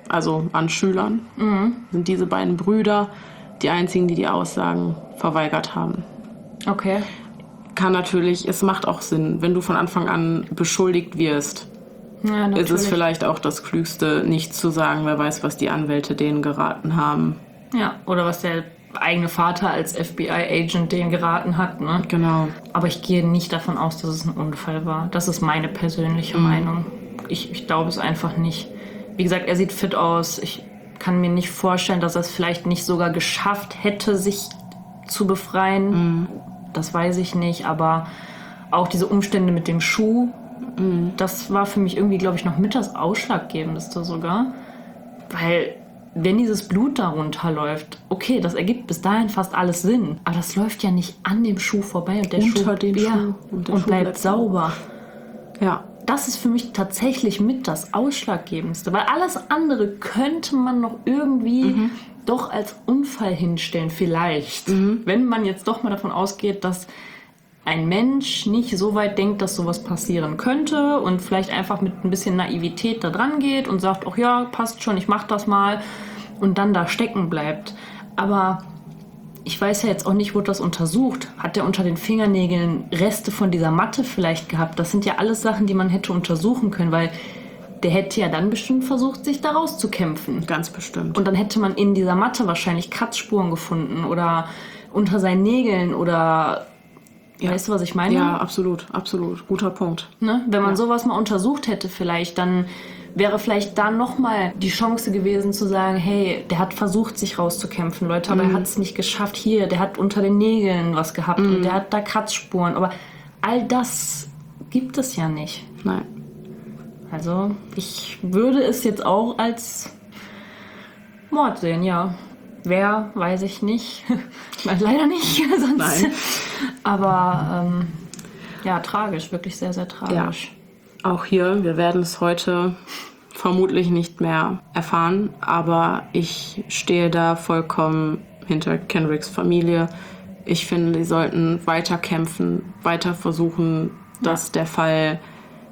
also an Schülern, mhm. sind diese beiden Brüder die einzigen, die die Aussagen verweigert haben. Okay. Kann natürlich, es macht auch Sinn, wenn du von Anfang an beschuldigt wirst, ja, ist es vielleicht auch das Klügste, nicht zu sagen, wer weiß, was die Anwälte denen geraten haben. Ja, oder was der eigene Vater als F B I-Agent denen geraten hat, ne? Genau. Aber ich gehe nicht davon aus, dass es ein Unfall war. Das ist meine persönliche mhm. Meinung. Ich, ich glaube es einfach nicht. Wie gesagt, er sieht fit aus. Ich kann mir nicht vorstellen, dass er es vielleicht nicht sogar geschafft hätte, sich zu befreien. Mhm. Das weiß ich nicht. Aber auch diese Umstände mit dem Schuh, mhm. das war für mich irgendwie, glaube ich, noch mit das Ausschlaggebendste sogar. Weil wenn dieses Blut darunter läuft, okay, das ergibt bis dahin fast alles Sinn. Aber das läuft ja nicht an dem Schuh vorbei. Und der Unter Schuh, dem ja, Schuh. Und, der und Schuh bleibt, bleibt sauber. Ja. Das ist für mich tatsächlich mit das Ausschlaggebendste. Weil alles andere könnte man noch irgendwie mhm. doch als Unfall hinstellen. Vielleicht. Mhm. Wenn man jetzt doch mal davon ausgeht, dass ein Mensch nicht so weit denkt, dass sowas passieren könnte und vielleicht einfach mit ein bisschen Naivität da dran geht und sagt, ach ja, passt schon, ich mach das mal und dann da stecken bleibt. Aber ich weiß ja jetzt auch nicht, wurde das untersucht. Hat der unter den Fingernägeln Reste von dieser Matte vielleicht gehabt? Das sind ja alles Sachen, die man hätte untersuchen können, weil der hätte ja dann bestimmt versucht, sich da rauszukämpfen. Ganz bestimmt. Und dann hätte man in dieser Matte wahrscheinlich Kratzspuren gefunden oder unter seinen Nägeln oder... Ja. Weißt du, was ich meine? Ja, absolut, absolut. Guter Punkt. Ne? Wenn man ja. sowas mal untersucht hätte vielleicht, dann wäre vielleicht da nochmal die Chance gewesen zu sagen, hey, der hat versucht, sich rauszukämpfen, Leute, aber mm. er hat es nicht geschafft. Hier, der hat unter den Nägeln was gehabt mm. und der hat da Kratzspuren. Aber all das gibt es ja nicht. Nein. Also ich würde es jetzt auch als Mord sehen, ja. Wer, weiß ich nicht. Leider nicht. Sonst. Nein. Aber ähm, ja, tragisch, wirklich sehr, sehr tragisch. Ja. Auch hier, wir werden es heute vermutlich nicht mehr erfahren, aber ich stehe da vollkommen hinter Kendricks Familie. Ich finde, sie sollten weiter kämpfen, weiter versuchen, dass ja. der Fall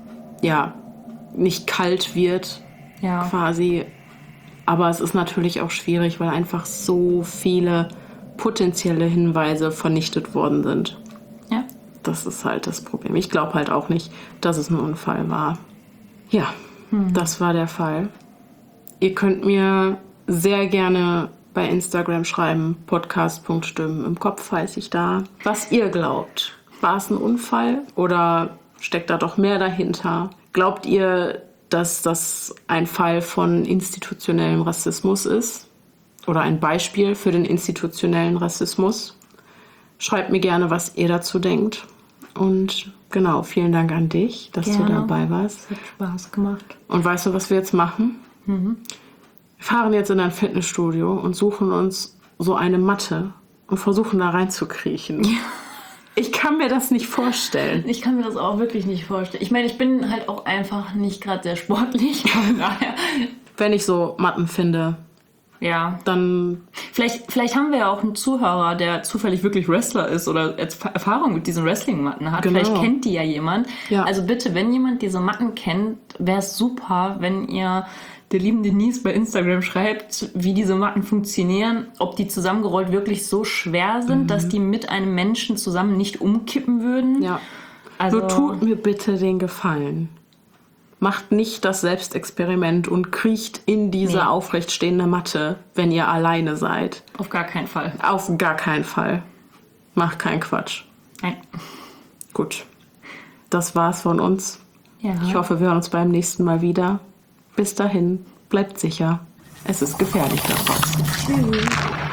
ja nicht kalt wird, ja. quasi. Aber es ist natürlich auch schwierig, weil einfach so viele potenzielle Hinweise vernichtet worden sind. Ja. Das ist halt das Problem. Ich glaube halt auch nicht, dass es ein Unfall war. Ja, hm. das war der Fall. Ihr könnt mir sehr gerne bei Instagram schreiben, podcast punkt stimmen im Kopf heiße ich da, was ihr glaubt. War es ein Unfall oder steckt da doch mehr dahinter? Glaubt ihr, dass das ein Fall von institutionellem Rassismus ist oder ein Beispiel für den institutionellen Rassismus? Schreibt mir gerne, was ihr dazu denkt. Und genau, vielen Dank an dich, dass gerne. du dabei warst. Hat Spaß gemacht. Und weißt du, was wir jetzt machen? Mhm. Wir fahren jetzt in ein Fitnessstudio und suchen uns so eine Matte und versuchen da reinzukriechen. Ja. Ich kann mir das nicht vorstellen. Ich kann mir das auch wirklich nicht vorstellen. Ich meine, ich bin halt auch einfach nicht gerade sehr sportlich. Von daher. Wenn ich so Matten finde, ja, dann... Vielleicht, vielleicht haben wir ja auch einen Zuhörer, der zufällig wirklich Wrestler ist oder Erfahrung mit diesen Wrestling-Matten hat. Genau. Vielleicht kennt die ja jemand. Ja. Also bitte, wenn jemand diese Matten kennt, wäre es super, wenn ihr der lieben Denise bei Instagram schreibt, wie diese Matten funktionieren, ob die zusammengerollt wirklich so schwer sind, mhm. dass die mit einem Menschen zusammen nicht umkippen würden. Ja. Also, Nur tut mir bitte den Gefallen. Macht nicht das Selbstexperiment und kriecht in diese nee. aufrecht stehende Matte, wenn ihr alleine seid. Auf gar keinen Fall. Auf gar keinen Fall. Macht keinen Quatsch. Nein. Gut. Das war's von uns. Ja. Ich hoffe, wir hören uns beim nächsten Mal wieder. Bis dahin, bleibt sicher. Es ist gefährlich da draußen. Tschüss.